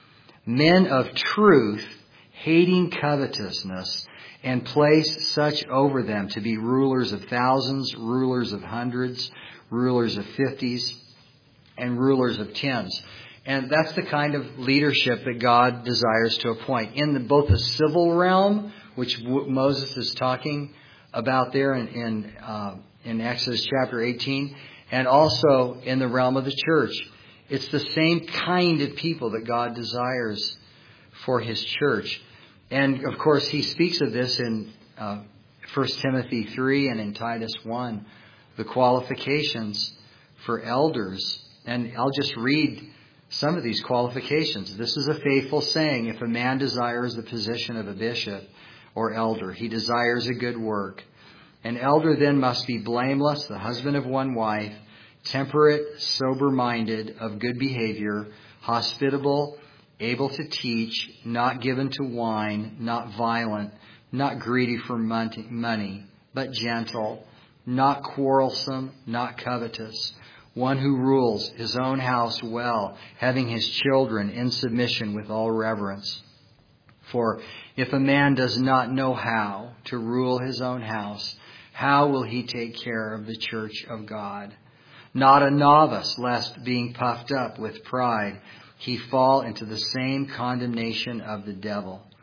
Men of truth, hating covetousness, and place such over them to be rulers of thousands, rulers of hundreds, rulers of fifties, and rulers of tens. And that's the kind of leadership that God desires to appoint in the, both the civil realm, which Moses is talking about there in in, uh, in Exodus chapter eighteen, and also in the realm of the church. It's the same kind of people that God desires for His church. And, of course, He speaks of this in uh, First Timothy three and in Titus one, the qualifications for elders. And I'll just read some of these qualifications. This is a faithful saying. If a man desires the position of a bishop or elder, he desires a good work. An elder then must be blameless, the husband of one wife, temperate, sober-minded, of good behavior, hospitable, able to teach, not given to wine, not violent, not greedy for money, but gentle, not quarrelsome, not covetous, one who rules his own house well, having his children in submission with all reverence. For if a man does not know how to rule his own house, how will he take care of the church of God? Not a novice, lest being puffed up with pride, he fall into the same condemnation of the devil.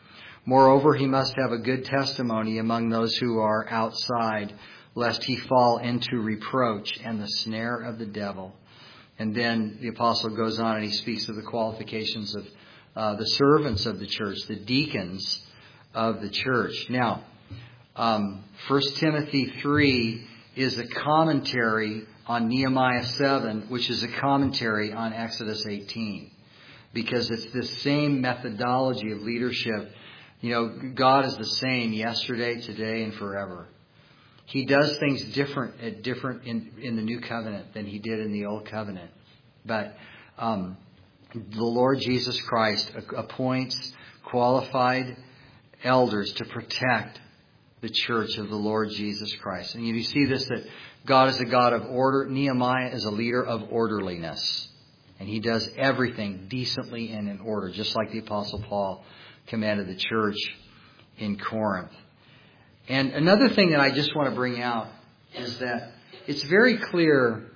Moreover, he must have a good testimony among those who are outside, lest he fall into reproach and the snare of the devil. And then the apostle goes on and he speaks of the qualifications of uh, the servants of the church, the deacons of the church. Now, um, First Timothy three is a commentary on Nehemiah seven, which is a commentary on Exodus eighteen. Because it's the same methodology of leadership. You know, God is the same yesterday, today, and forever. He does things different at different in, in the new covenant than he did in the old covenant. But um, the Lord Jesus Christ appoints qualified elders to protect the church of the Lord Jesus Christ. And you see this, that God is a God of order. Nehemiah is a leader of orderliness. And he does everything decently and in order, just like the Apostle Paul commanded the church in Corinth. And another thing that I just want to bring out is that it's very clear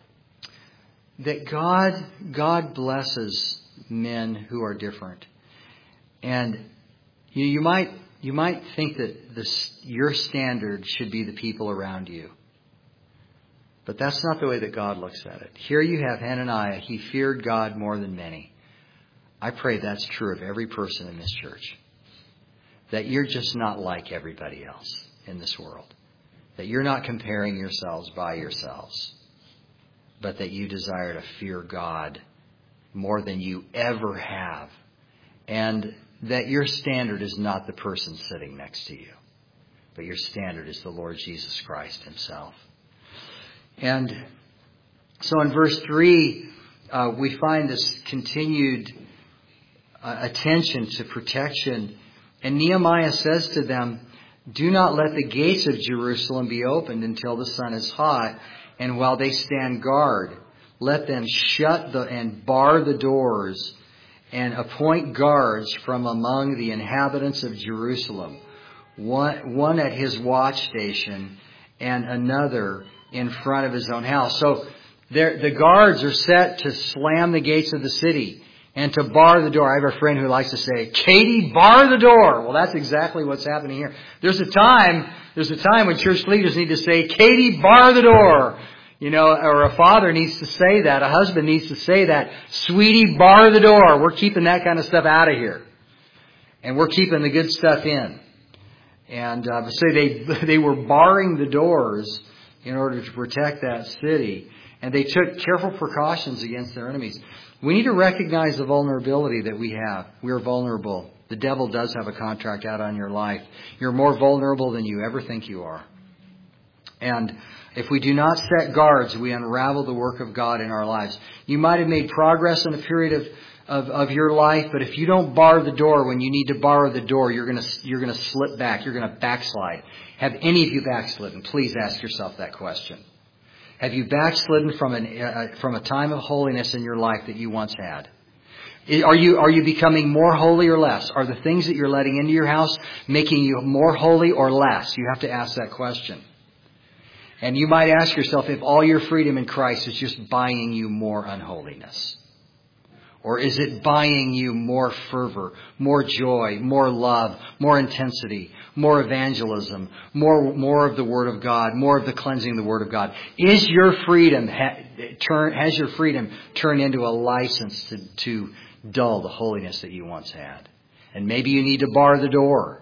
that God, God blesses men who are different. And you, you might you might think that this, your standard should be the people around you. But that's not the way that God looks at it. Here you have Hananiah. He feared God more than many. I pray that's true of every person in this church. That you're just not like everybody else in this world. That you're not comparing yourselves by yourselves. But that you desire to fear God more than you ever have. And that your standard is not the person sitting next to you. But your standard is the Lord Jesus Christ himself. And so in verse three, uh, we find this continued uh, attention to protection. And Nehemiah says to them, do not let the gates of Jerusalem be opened until the sun is hot. And while they stand guard, let them shut the and bar the doors and appoint guards from among the inhabitants of Jerusalem. One, one at his watch station and another in front of his own house. So there, the guards are set to slam the gates of the city and to bar the door. I have a friend who likes to say, Katie, bar the door. Well, that's exactly what's happening here. There's a time, there's a time when church leaders need to say, Katie, bar the door. You know, or a father needs to say that. A husband needs to say that. Sweetie, bar the door. We're keeping that kind of stuff out of here. And we're keeping the good stuff in. And uh, so they they were barring the doors in order to protect that city. And they took careful precautions against their enemies. We need to recognize the vulnerability that we have. We are vulnerable. The devil does have a contract out on your life. You're more vulnerable than you ever think you are. And if we do not set guards, we unravel the work of God in our lives. You might have made progress in a period of, of, of your life, but if you don't bar the door when you need to bar the door, you're going to you're going to slip back. You're going to backslide. Have any of you backslidden? Please ask yourself that question. Have you backslidden from an uh, from a time of holiness in your life that you once had? Are you are you becoming more holy or less? Are the things that you're letting into your house making you more holy or less? You have to ask that question. And you might ask yourself if all your freedom in Christ is just buying you more unholiness. Or is it buying you more fervor, more joy, more love, more intensity, more evangelism, more more of the Word of God, more of the cleansing of the Word of God? Is your freedom ha, turn has your freedom turned into a license to, to dull the holiness that you once had? And maybe you need to bar the door.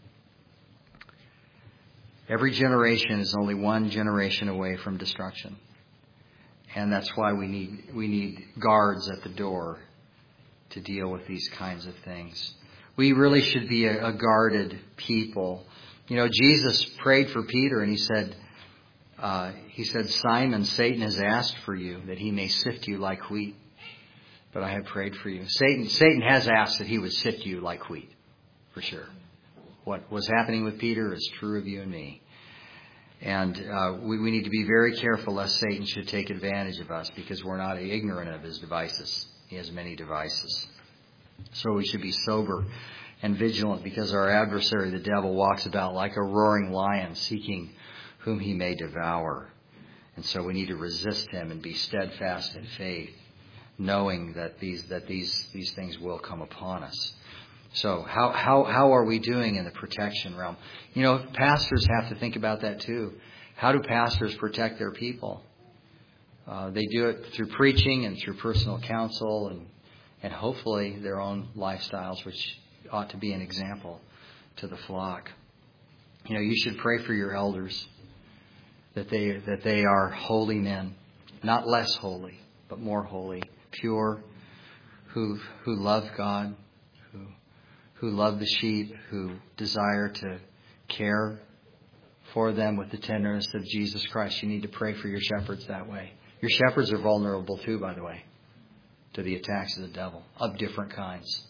Every generation is only one generation away from destruction. And that's why we need we need guards at the door to deal with these kinds of things. We really should be a, a guarded people. You know, Jesus prayed for Peter and he said, uh, he said, Simon, Satan has asked for you that he may sift you like wheat. But I have prayed for you. Satan, Satan has asked that he would sift you like wheat, for sure. What was happening with Peter is true of you and me. And uh, we, we need to be very careful lest Satan should take advantage of us because we're not ignorant of his devices. He has many devices. So we should be sober and vigilant because our adversary, the devil, walks about like a roaring lion seeking whom he may devour. And so we need to resist him and be steadfast in faith, knowing that these that these these things will come upon us. So how, how, how are we doing in the protection realm? You know, pastors have to think about that too. How do pastors protect their people? Uh, they do it through preaching and through personal counsel and, and hopefully their own lifestyles, which ought to be an example to the flock. You know, you should pray for your elders that they, that they are holy men, not less holy, but more holy, pure, who, who love God, who, who love the sheep, who desire to care for them with the tenderness of Jesus Christ. You need to pray for your shepherds that way. Your shepherds are vulnerable too, by the way, to the attacks of the devil of different kinds.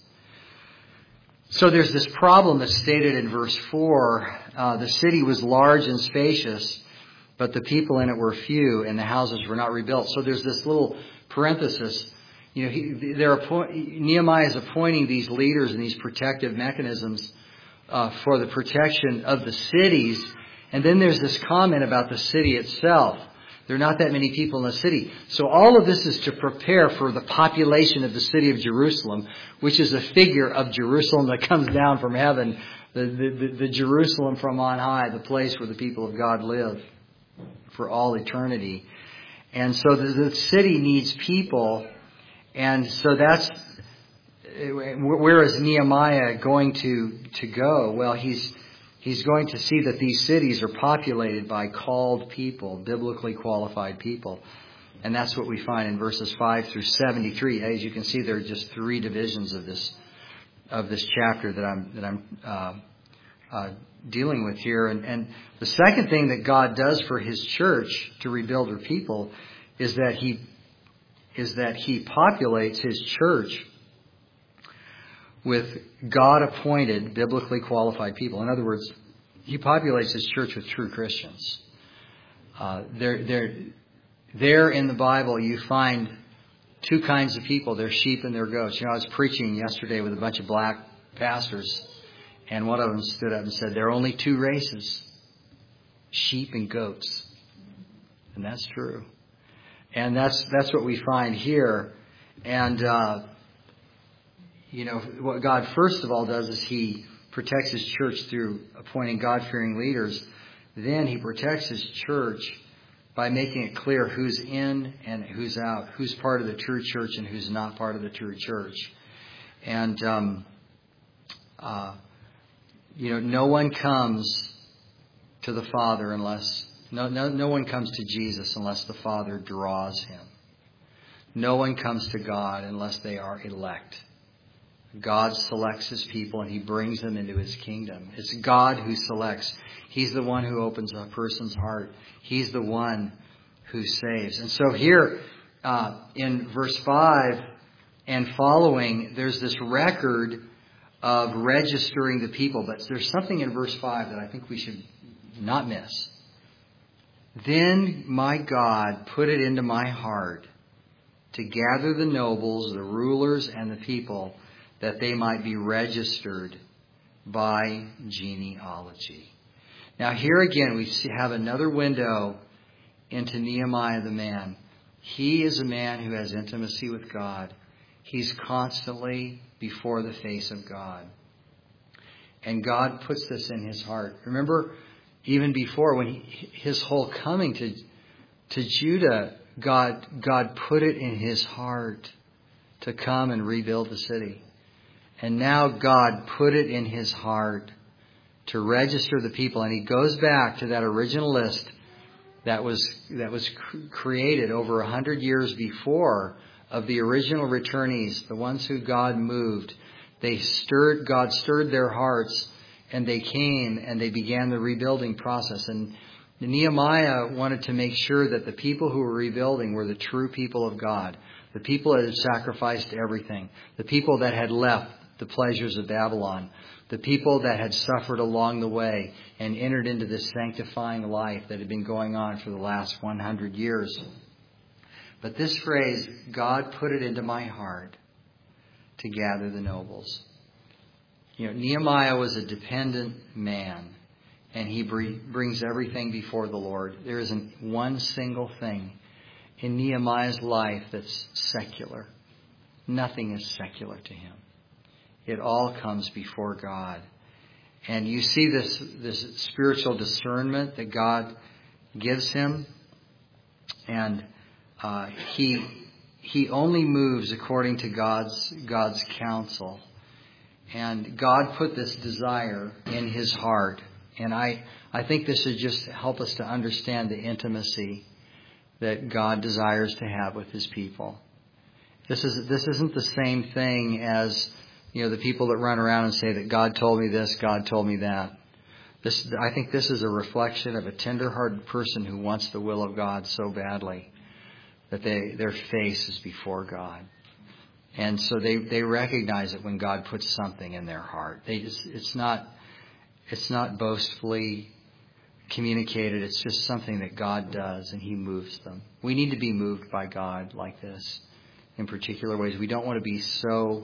So there's this problem that's stated in verse four. Uh, the city was large and spacious, but the people in it were few, and the houses were not rebuilt. So there's this little parenthesis. You know, he, they're appoint, Nehemiah is appointing these leaders and these protective mechanisms uh, for the protection of the cities. And then there's this comment about the city itself. There are not that many people in the city. So all of this is to prepare for the population of the city of Jerusalem, which is a figure of Jerusalem that comes down from heaven, the, the, the, the Jerusalem from on high, the place where the people of God live for all eternity. And so the, the city needs people. And so that's, where is Nehemiah going to, to go? Well, he's He's going to see that these cities are populated by called people, biblically qualified people. And that's what we find in verses five through seventy-three. As you can see, there are just three divisions of this of this chapter that I'm that I'm uh, uh, dealing with here. And, and the second thing that God does for His church to rebuild her people is that He is that He populates His church with God-appointed, biblically qualified people. In other words, He populates His church with true Christians. Uh, there, there, there in the Bible, you find two kinds of people. They're sheep and they're goats. You know, I was preaching yesterday with a bunch of black pastors, and one of them stood up and said, there are only two races, sheep and goats. And that's true. And that's that's what we find here. And uh You know, what God first of all does is He protects His church through appointing God-fearing leaders. Then He protects His church by making it clear who's in and who's out, who's part of the true church and who's not part of the true church. And, um, uh, you know, no one comes to the Father unless, no, no, no one comes to Jesus unless the Father draws him. No one comes to God unless they are elect. God selects His people and He brings them into His kingdom. It's God who selects. He's the one who opens a person's heart. He's the one who saves. And so here uh, in verse five and following, there's this record of registering the people. But there's something in verse five that I think we should not miss. Then my God put it into my heart to gather the nobles, the rulers, and the people, that they might be registered by genealogy. Now here again we see, have another window into Nehemiah the man. He is a man who has intimacy with God. He's constantly before the face of God. And God puts this in his heart. Remember, even before, when he, his whole coming to, to Judah, God, God put it in his heart to come and rebuild the city. And now God put it in his heart to register the people. And he goes back to that original list that was that was created over a hundred years before of the original returnees, the ones who God moved. They stirred, God stirred their hearts, and they came and they began the rebuilding process. And Nehemiah wanted to make sure that the people who were rebuilding were the true people of God, the people that had sacrificed everything, the people that had left the pleasures of Babylon, the people that had suffered along the way and entered into this sanctifying life that had been going on for the last one hundred years. But this phrase, God put it into my heart to gather the nobles. You know, Nehemiah was a dependent man, and he brings everything before the Lord. There isn't one single thing in Nehemiah's life that's secular. Nothing is secular to him. It all comes before God. And you see this, this spiritual discernment that God gives him. And uh, he he only moves according to God's God's counsel. And God put this desire in his heart. And I, I think this should just help us to understand the intimacy that God desires to have with his people. This is this isn't the same thing as, you know, the people that run around and say that God told me this, God told me that. This, I think this is a reflection of a tender-hearted person who wants the will of God so badly that they their face is before God. And so they, they recognize it when God puts something in their heart. They just, it's not it's not boastfully communicated. It's just something that God does, and he moves them. We need to be moved by God like this in particular ways. We don't want to be so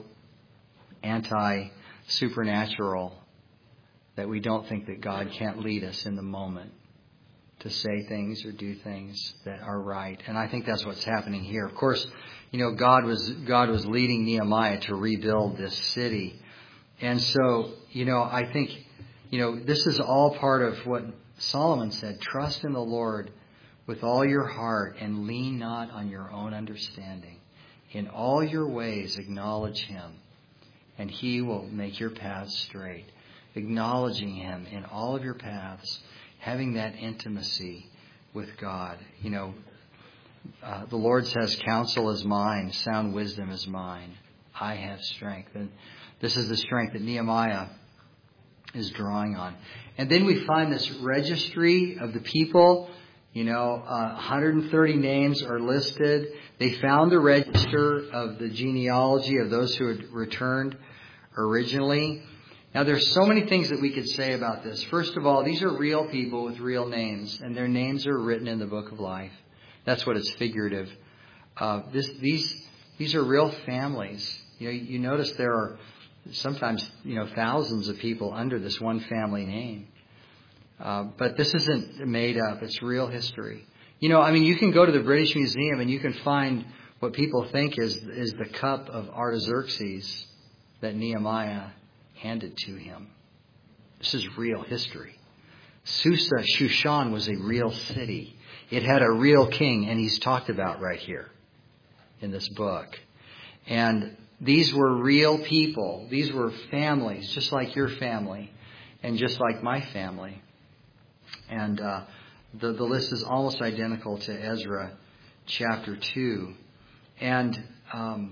anti-supernatural that we don't think that God can't lead us in the moment to say things or do things that are right. And I think that's what's happening here. Of course, you know, God was God was leading Nehemiah to rebuild this city. And so, you know, I think, you know, this is all part of what Solomon said. Trust in the Lord with all your heart and lean not on your own understanding. In all your ways acknowledge him, and he will make your paths straight. Acknowledging him in all of your paths, having that intimacy with God. You know, uh, the Lord says, counsel is mine, sound wisdom is mine. I have strength. And this is the strength that Nehemiah is drawing on. And then we find this registry of the people. You know, uh, one hundred thirty names are listed. They found the register of the genealogy of those who had returned originally. Now, there's so many things that we could say about this. First of all, these are real people with real names, and their names are written in the book of life. That's what it's figurative. Uh, this, these, these are real families. You know, you notice there are sometimes, you know, thousands of people under this one family name. Uh, but this isn't made up. It's real history. You know, I mean, you can go to the British Museum and you can find what people think is is the cup of Artaxerxes that Nehemiah handed to him. This is real history. Susa, Shushan, was a real city. It had a real king, and he's talked about right here in this book. And these were real people. These were families, just like your family and just like my family. And uh, the, the list is almost identical to Ezra chapter two. And um,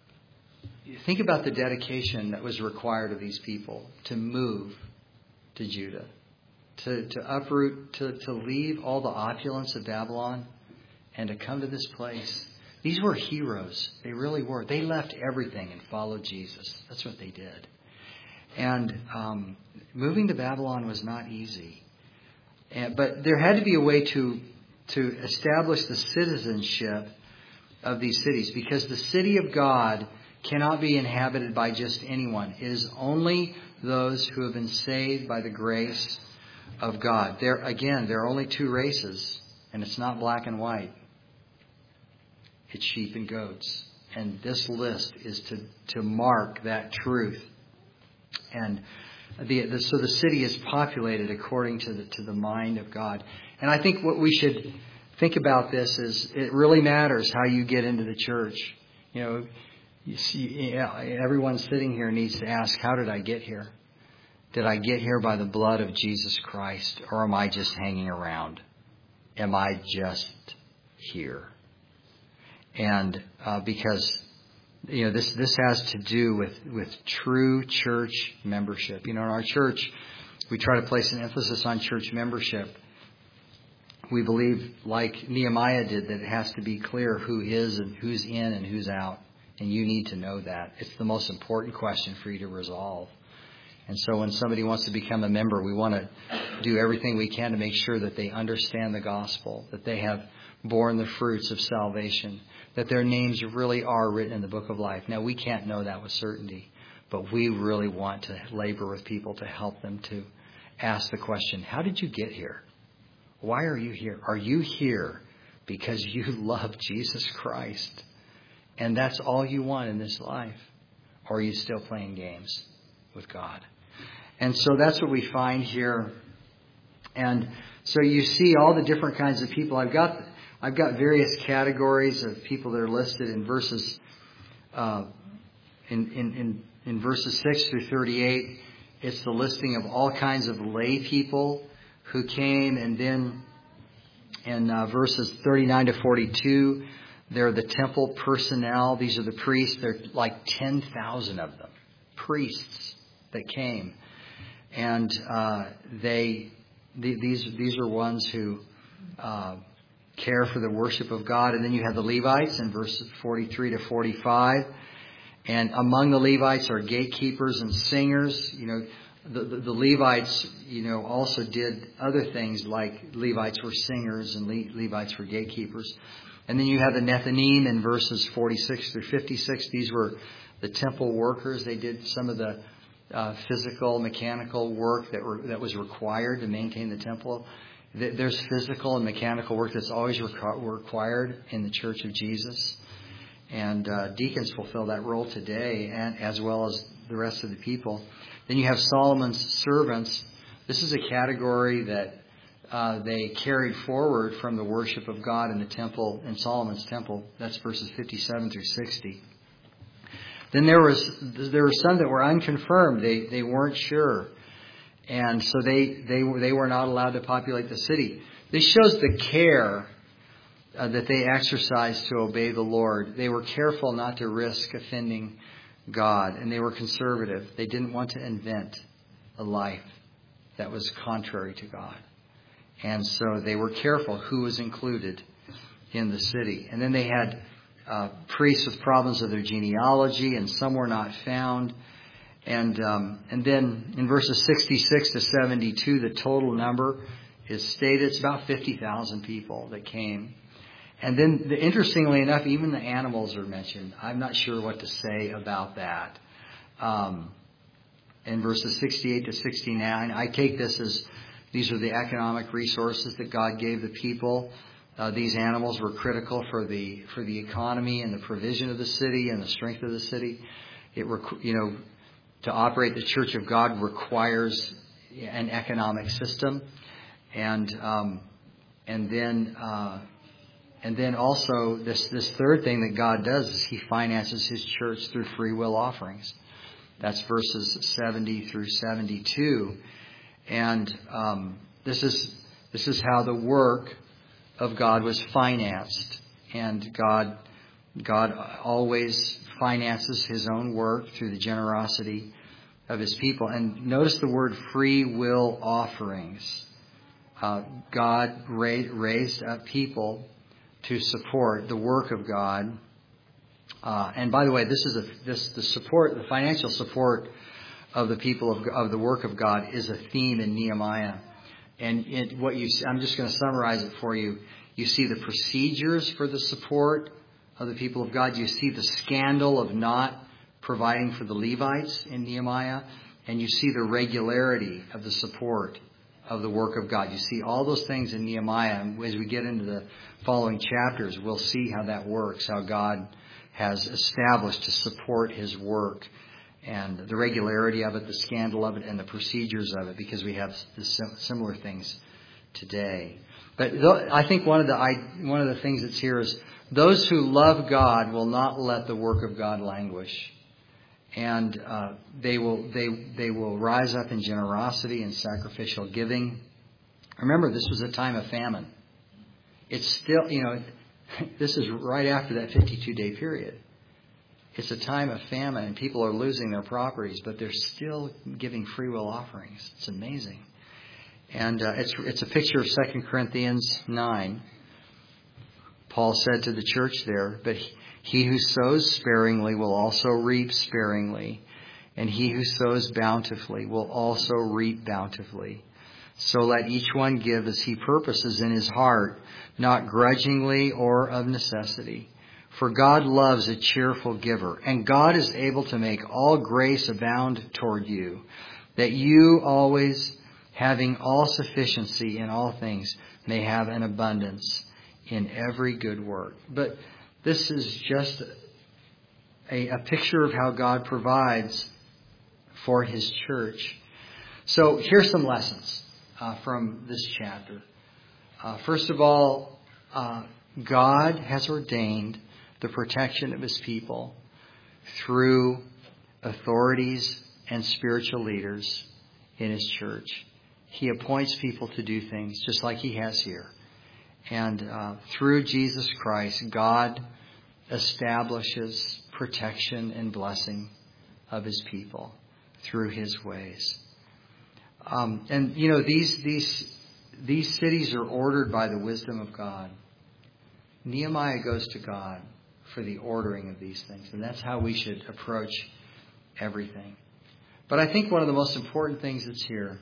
think about the dedication that was required of these people to move to Judah, to, to uproot, to, to leave all the opulence of Babylon and to come to this place. These were heroes. They really were. They left everything and followed Jesus. That's what they did. And um, moving to Babylon was not easy. And, but there had to be a way to to establish the citizenship of these cities, because the city of God cannot be inhabited by just anyone. It is only those who have been saved by the grace of God. There again, there are only two races, and it's not black and white. It's sheep and goats. And this list is to, to mark that truth. And the, the so the city is populated according to the to the mind of God. And I think what we should think about this is it really matters how you get into the church. You know, you see, everyone sitting here needs to ask, how did I get here? Did I get here by the blood of Jesus Christ, or am I just hanging around? Am I just here? And uh, because, you know, this this has to do with, with true church membership. You know, in our church, we try to place an emphasis on church membership. We believe, like Nehemiah did, that it has to be clear who is and who's in and who's out. And you need to know that. It's the most important question for you to resolve. And so when somebody wants to become a member, we want to do everything we can to make sure that they understand the gospel, that they have borne the fruits of salvation, that their names really are written in the book of life. Now, we can't know that with certainty, but we really want to labor with people to help them to ask the question, how did you get here? Why are you here? Are you here because you love Jesus Christ and that's all you want in this life? Or are you still playing games with God? And so that's what we find here. And so you see all the different kinds of people. I've got I've got various categories of people that are listed in verses uh, in, in, in, in verses six through thirty-eight. It's the listing of all kinds of lay people who came. And then in uh, verses thirty-nine to forty-two, they're the temple personnel. These are the priests. There are like ten thousand of them, priests that came. And uh, they th- these these are ones who uh, care for the worship of God. And then you have the Levites in verses forty-three to forty-five. And among the Levites are gatekeepers and singers. You know, the, the, the Levites, you know, also did other things, like Levites were singers and Le- Levites were gatekeepers. And then you have the Nethinim in verses forty-six through fifty-six. These were the temple workers. They did some of the uh, physical, mechanical work that were that was required to maintain the temple. There's physical and mechanical work that's always requ- required in the Church of Jesus. And uh, deacons fulfill that role today, and as well as the rest of the people. Then you have Solomon's servants. This is a category that uh, they carried forward from the worship of God in the temple, in Solomon's temple. That's verses fifty-seven through sixty. Then there was there were some that were unconfirmed. They they weren't sure, and so they they were they were not allowed to populate the city. This shows the care Uh, that they exercised to obey the Lord. They were careful not to risk offending God, and they were conservative. They didn't want to invent a life that was contrary to God. And so they were careful who was included in the city. And then they had uh, priests with problems of their genealogy, and some were not found. And um, and then in verses sixty-six to seventy-two, the total number is stated. It's about fifty thousand people that came. And then, the, interestingly enough, even the animals are mentioned. I'm not sure what to say about that. Um, in verses sixty-eight to sixty-nine, I take this as these are the economic resources that God gave the people. Uh, these animals were critical for the for the economy and the provision of the city and the strength of the city. It requ- you know, to operate the Church of God requires an economic system, and um, and then. Uh, And then also this, this third thing that God does is He finances His church through free will offerings. That's verses seventy through seventy-two. And um, this is this is how the work of God was financed. And God God always finances His own work through the generosity of His people. And notice the word free will offerings. Uh, God ra- raised up people to support the work of God. Uh, and by the way, this is a, this, the support, the financial support of the people of, of the work of God is a theme in Nehemiah. And it, what you, I'm just going to summarize it for you. You see the procedures for the support of the people of God. You see the scandal of not providing for the Levites in Nehemiah. And you see the regularity of the support of the work of God. You see all those things in Nehemiah. And as we get into the following chapters, we'll see how that works, how God has established to support His work, and the regularity of it, the scandal of it, and the procedures of it, because we have similar things today. But I think one of the one of the things that's here is those who love God will not let the work of God languish. And uh, they will they they will rise up in generosity and sacrificial giving. Remember, this was a time of famine. It's still, you know, this is right after that fifty-two day period. It's a time of famine, and people are losing their properties, but they're still giving free will offerings. It's amazing. And uh, it's it's a picture of Second Corinthians nine. Paul said to the church there, but he, He who sows sparingly will also reap sparingly, and he who sows bountifully will also reap bountifully. So let each one give as he purposes in his heart, not grudgingly or of necessity. For God loves a cheerful giver, and God is able to make all grace abound toward you, that you always, having all sufficiency in all things, may have an abundance in every good work. But this is just a, a picture of how God provides for His church. So here's some lessons uh, from this chapter. Uh, first of all, uh, God has ordained the protection of His people through authorities and spiritual leaders in His church. He appoints people to do things just like He has here. And uh, through Jesus Christ, God establishes protection and blessing of His people through His ways. Um, and you know, these these these cities are ordered by the wisdom of God. Nehemiah goes to God for the ordering of these things, and that's how we should approach everything. But I think one of the most important things that's here,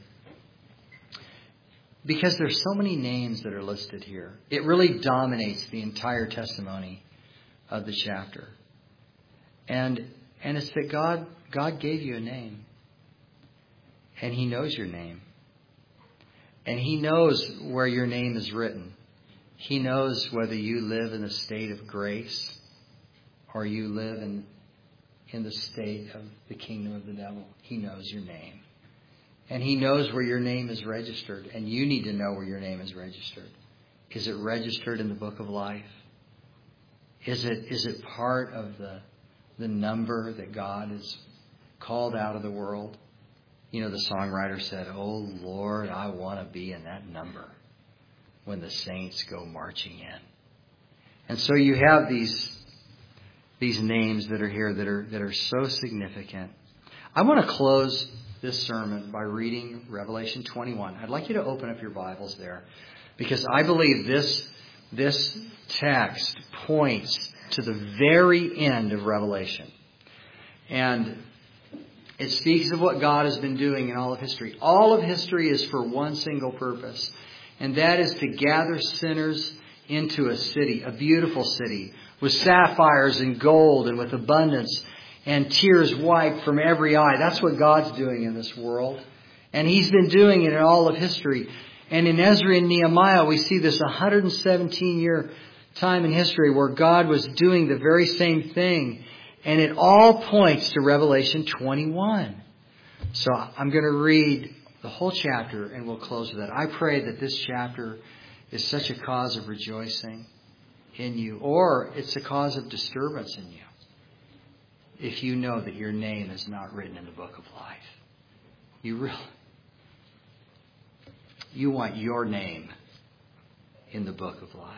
because there's so many names that are listed here, it really dominates the entire testimony of the chapter. And and it's that God God gave you a name. And He knows your name. And He knows where your name is written. He knows whether you live in the state of grace or you live in, in the state of the kingdom of the devil. He knows your name. And He knows where your name is registered. And you need to know where your name is registered. Is it registered in the book of life? Is it is it part of the, the number that God has called out of the world? You know, the songwriter said, "Oh Lord, I want to be in that number when the saints go marching in." And so you have these these names that are here that are that are so significant. I want to close this sermon by reading Revelation twenty-one. I'd like you to open up your Bibles there, because I believe this this text points to the very end of Revelation. And it speaks of what God has been doing in all of history. All of history is for one single purpose, and that is to gather sinners into a city, a beautiful city, with sapphires and gold and with abundance and tears wiped from every eye. That's what God's doing in this world. And He's been doing it in all of history. And in Ezra and Nehemiah, we see this one hundred seventeen year time in history where God was doing the very same thing. And it all points to Revelation twenty-one. So I'm going to read the whole chapter and we'll close with that. I pray that this chapter is such a cause of rejoicing in you, or it's a cause of disturbance in you, if you know that your name is not written in the book of life. You really, you want your name in the book of life.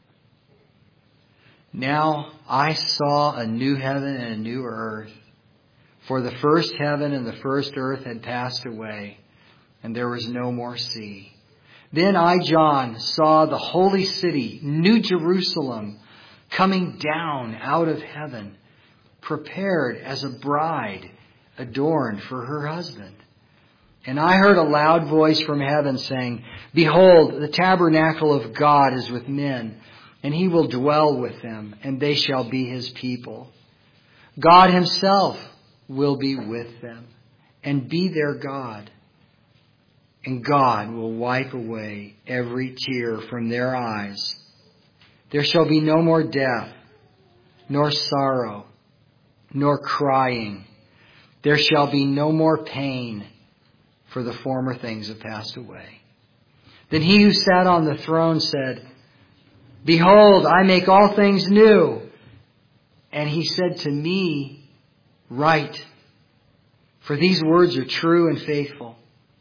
Now I saw a new heaven and a new earth, for the first heaven and the first earth had passed away, and there was no more sea. Then I, John, saw the holy city, New Jerusalem, coming down out of heaven, prepared as a bride adorned for her husband. And I heard a loud voice from heaven saying, "Behold, the tabernacle of God is with men, and He will dwell with them, and they shall be His people. God Himself will be with them and be their God. And God will wipe away every tear from their eyes. There shall be no more death, nor sorrow, nor crying. There shall be no more pain, for the former things have passed away." Then He who sat on the throne said, "Behold, I make all things new." And He said to me, "Write, for these words are true and faithful."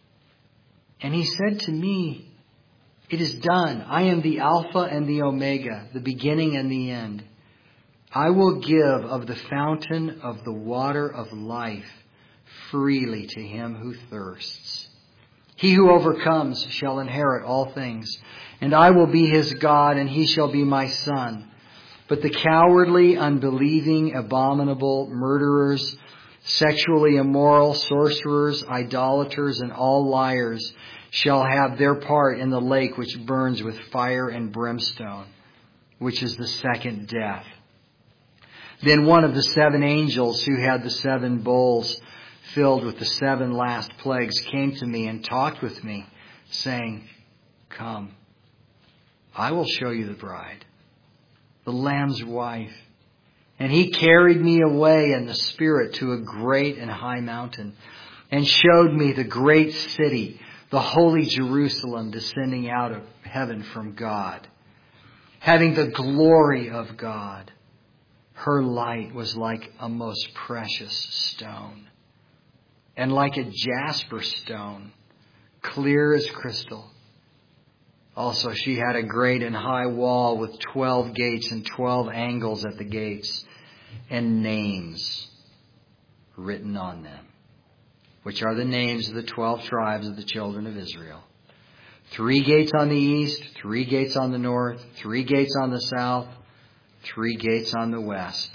And He said to me, "It is done. I am the Alpha and the Omega, the beginning and the end. I will give of the fountain of the water of life freely to him who thirsts. He who overcomes shall inherit all things, and I will be his God, and he shall be my son. But the cowardly, unbelieving, abominable, murderers, sexually immoral, sorcerers, idolaters, and all liars shall have their part in the lake which burns with fire and brimstone, which is the second death." Then one of the seven angels who had the seven bowls filled with the seven last plagues came to me and talked with me, saying, "Come, I will show you the bride, the Lamb's wife." And he carried me away in the Spirit to a great and high mountain, and showed me the great city, the holy Jerusalem, descending out of heaven from God, having the glory of God. Her light was like a most precious stone, and like a jasper stone, clear as crystal. Also, she had a great and high wall with twelve gates and twelve angles at the gates, and names written on them, which are the names of the twelve tribes of the children of Israel. Three gates on the east, three gates on the north, three gates on the south, three gates on the west.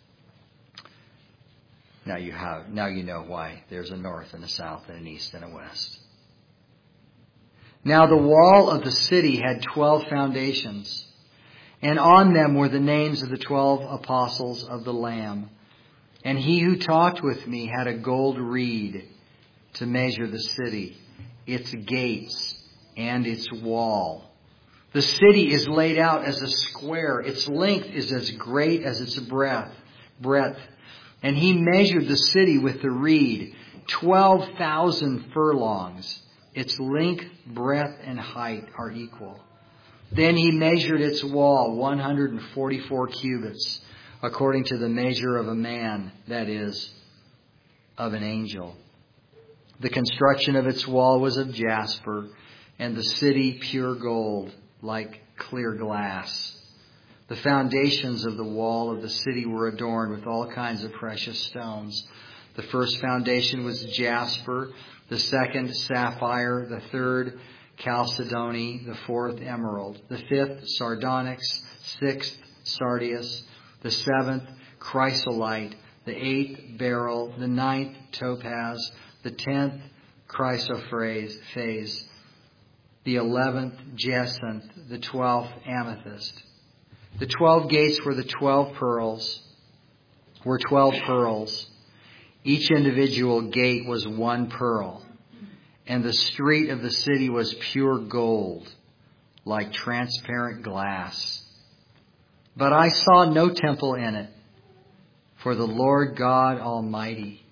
Now you have, now you know why there's a north and a south and an east and a west. Now the wall of the city had twelve foundations, and on them were the names of the twelve apostles of the Lamb. And he who talked with me had a gold reed to measure the city, its gates, and its wall. The city is laid out as a square. Its length is as great as its breadth. breadth. And he measured the city with the reed, twelve thousand furlongs. Its length, breadth, and height are equal. Then he measured its wall, one hundred forty-four cubits, according to the measure of a man, that is, of an angel. The construction of its wall was of jasper, and the city pure gold, like clear glass. The foundations of the wall of the city were adorned with all kinds of precious stones. The first foundation was jasper, the second sapphire, the third chalcedony, the fourth emerald, the fifth sardonyx, sixth sardius, the seventh chrysolite, the eighth beryl, the ninth topaz, the tenth chrysoprase, the eleventh jacinth, the twelfth amethyst. The twelve gates were the twelve pearls, were twelve pearls. Each individual gate was one pearl, and the street of the city was pure gold, like transparent glass. But I saw no temple in it, for the Lord God Almighty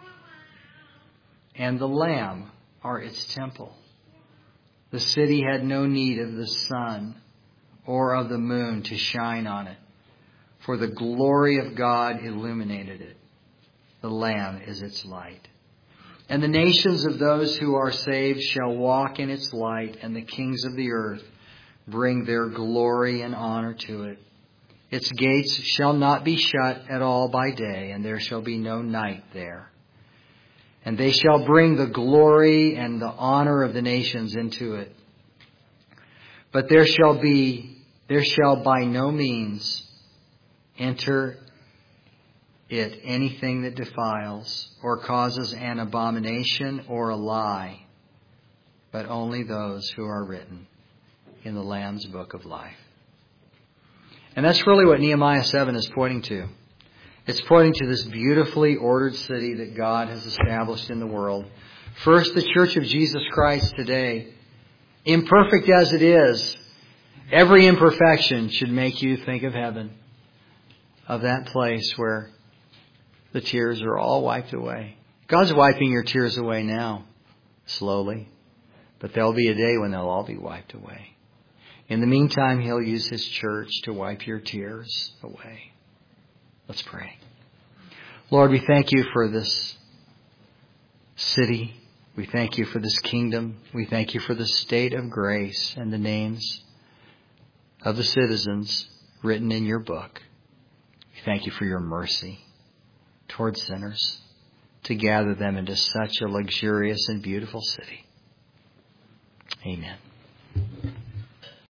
and the Lamb are its temple. The city had no need of the sun or of the moon to shine on it, for the glory of God illuminated it. The Lamb is its light. And the nations of those who are saved shall walk in its light, and the kings of the earth bring their glory and honor to it. Its gates shall not be shut at all by day, and there shall be no night there. And they shall bring the glory and the honor of the nations into it. But there shall be, there shall by no means enter it anything that defiles or causes an abomination or a lie, but only those who are written in the Lamb's book of life. And that's really what Nehemiah seven is pointing to. It's pointing to this beautifully ordered city that God has established in the world. First, the Church of Jesus Christ today, imperfect as it is, every imperfection should make you think of heaven, of that place where the tears are all wiped away. God's wiping your tears away now, slowly. But there'll be a day when they'll all be wiped away. In the meantime, He'll use His church to wipe your tears away. Let's pray. Lord, we thank You for this city. We thank You for this kingdom. We thank You for the state of grace and the names of the citizens written in Your book. We thank You for Your mercy toward sinners, to gather them into such a luxurious and beautiful city. Amen.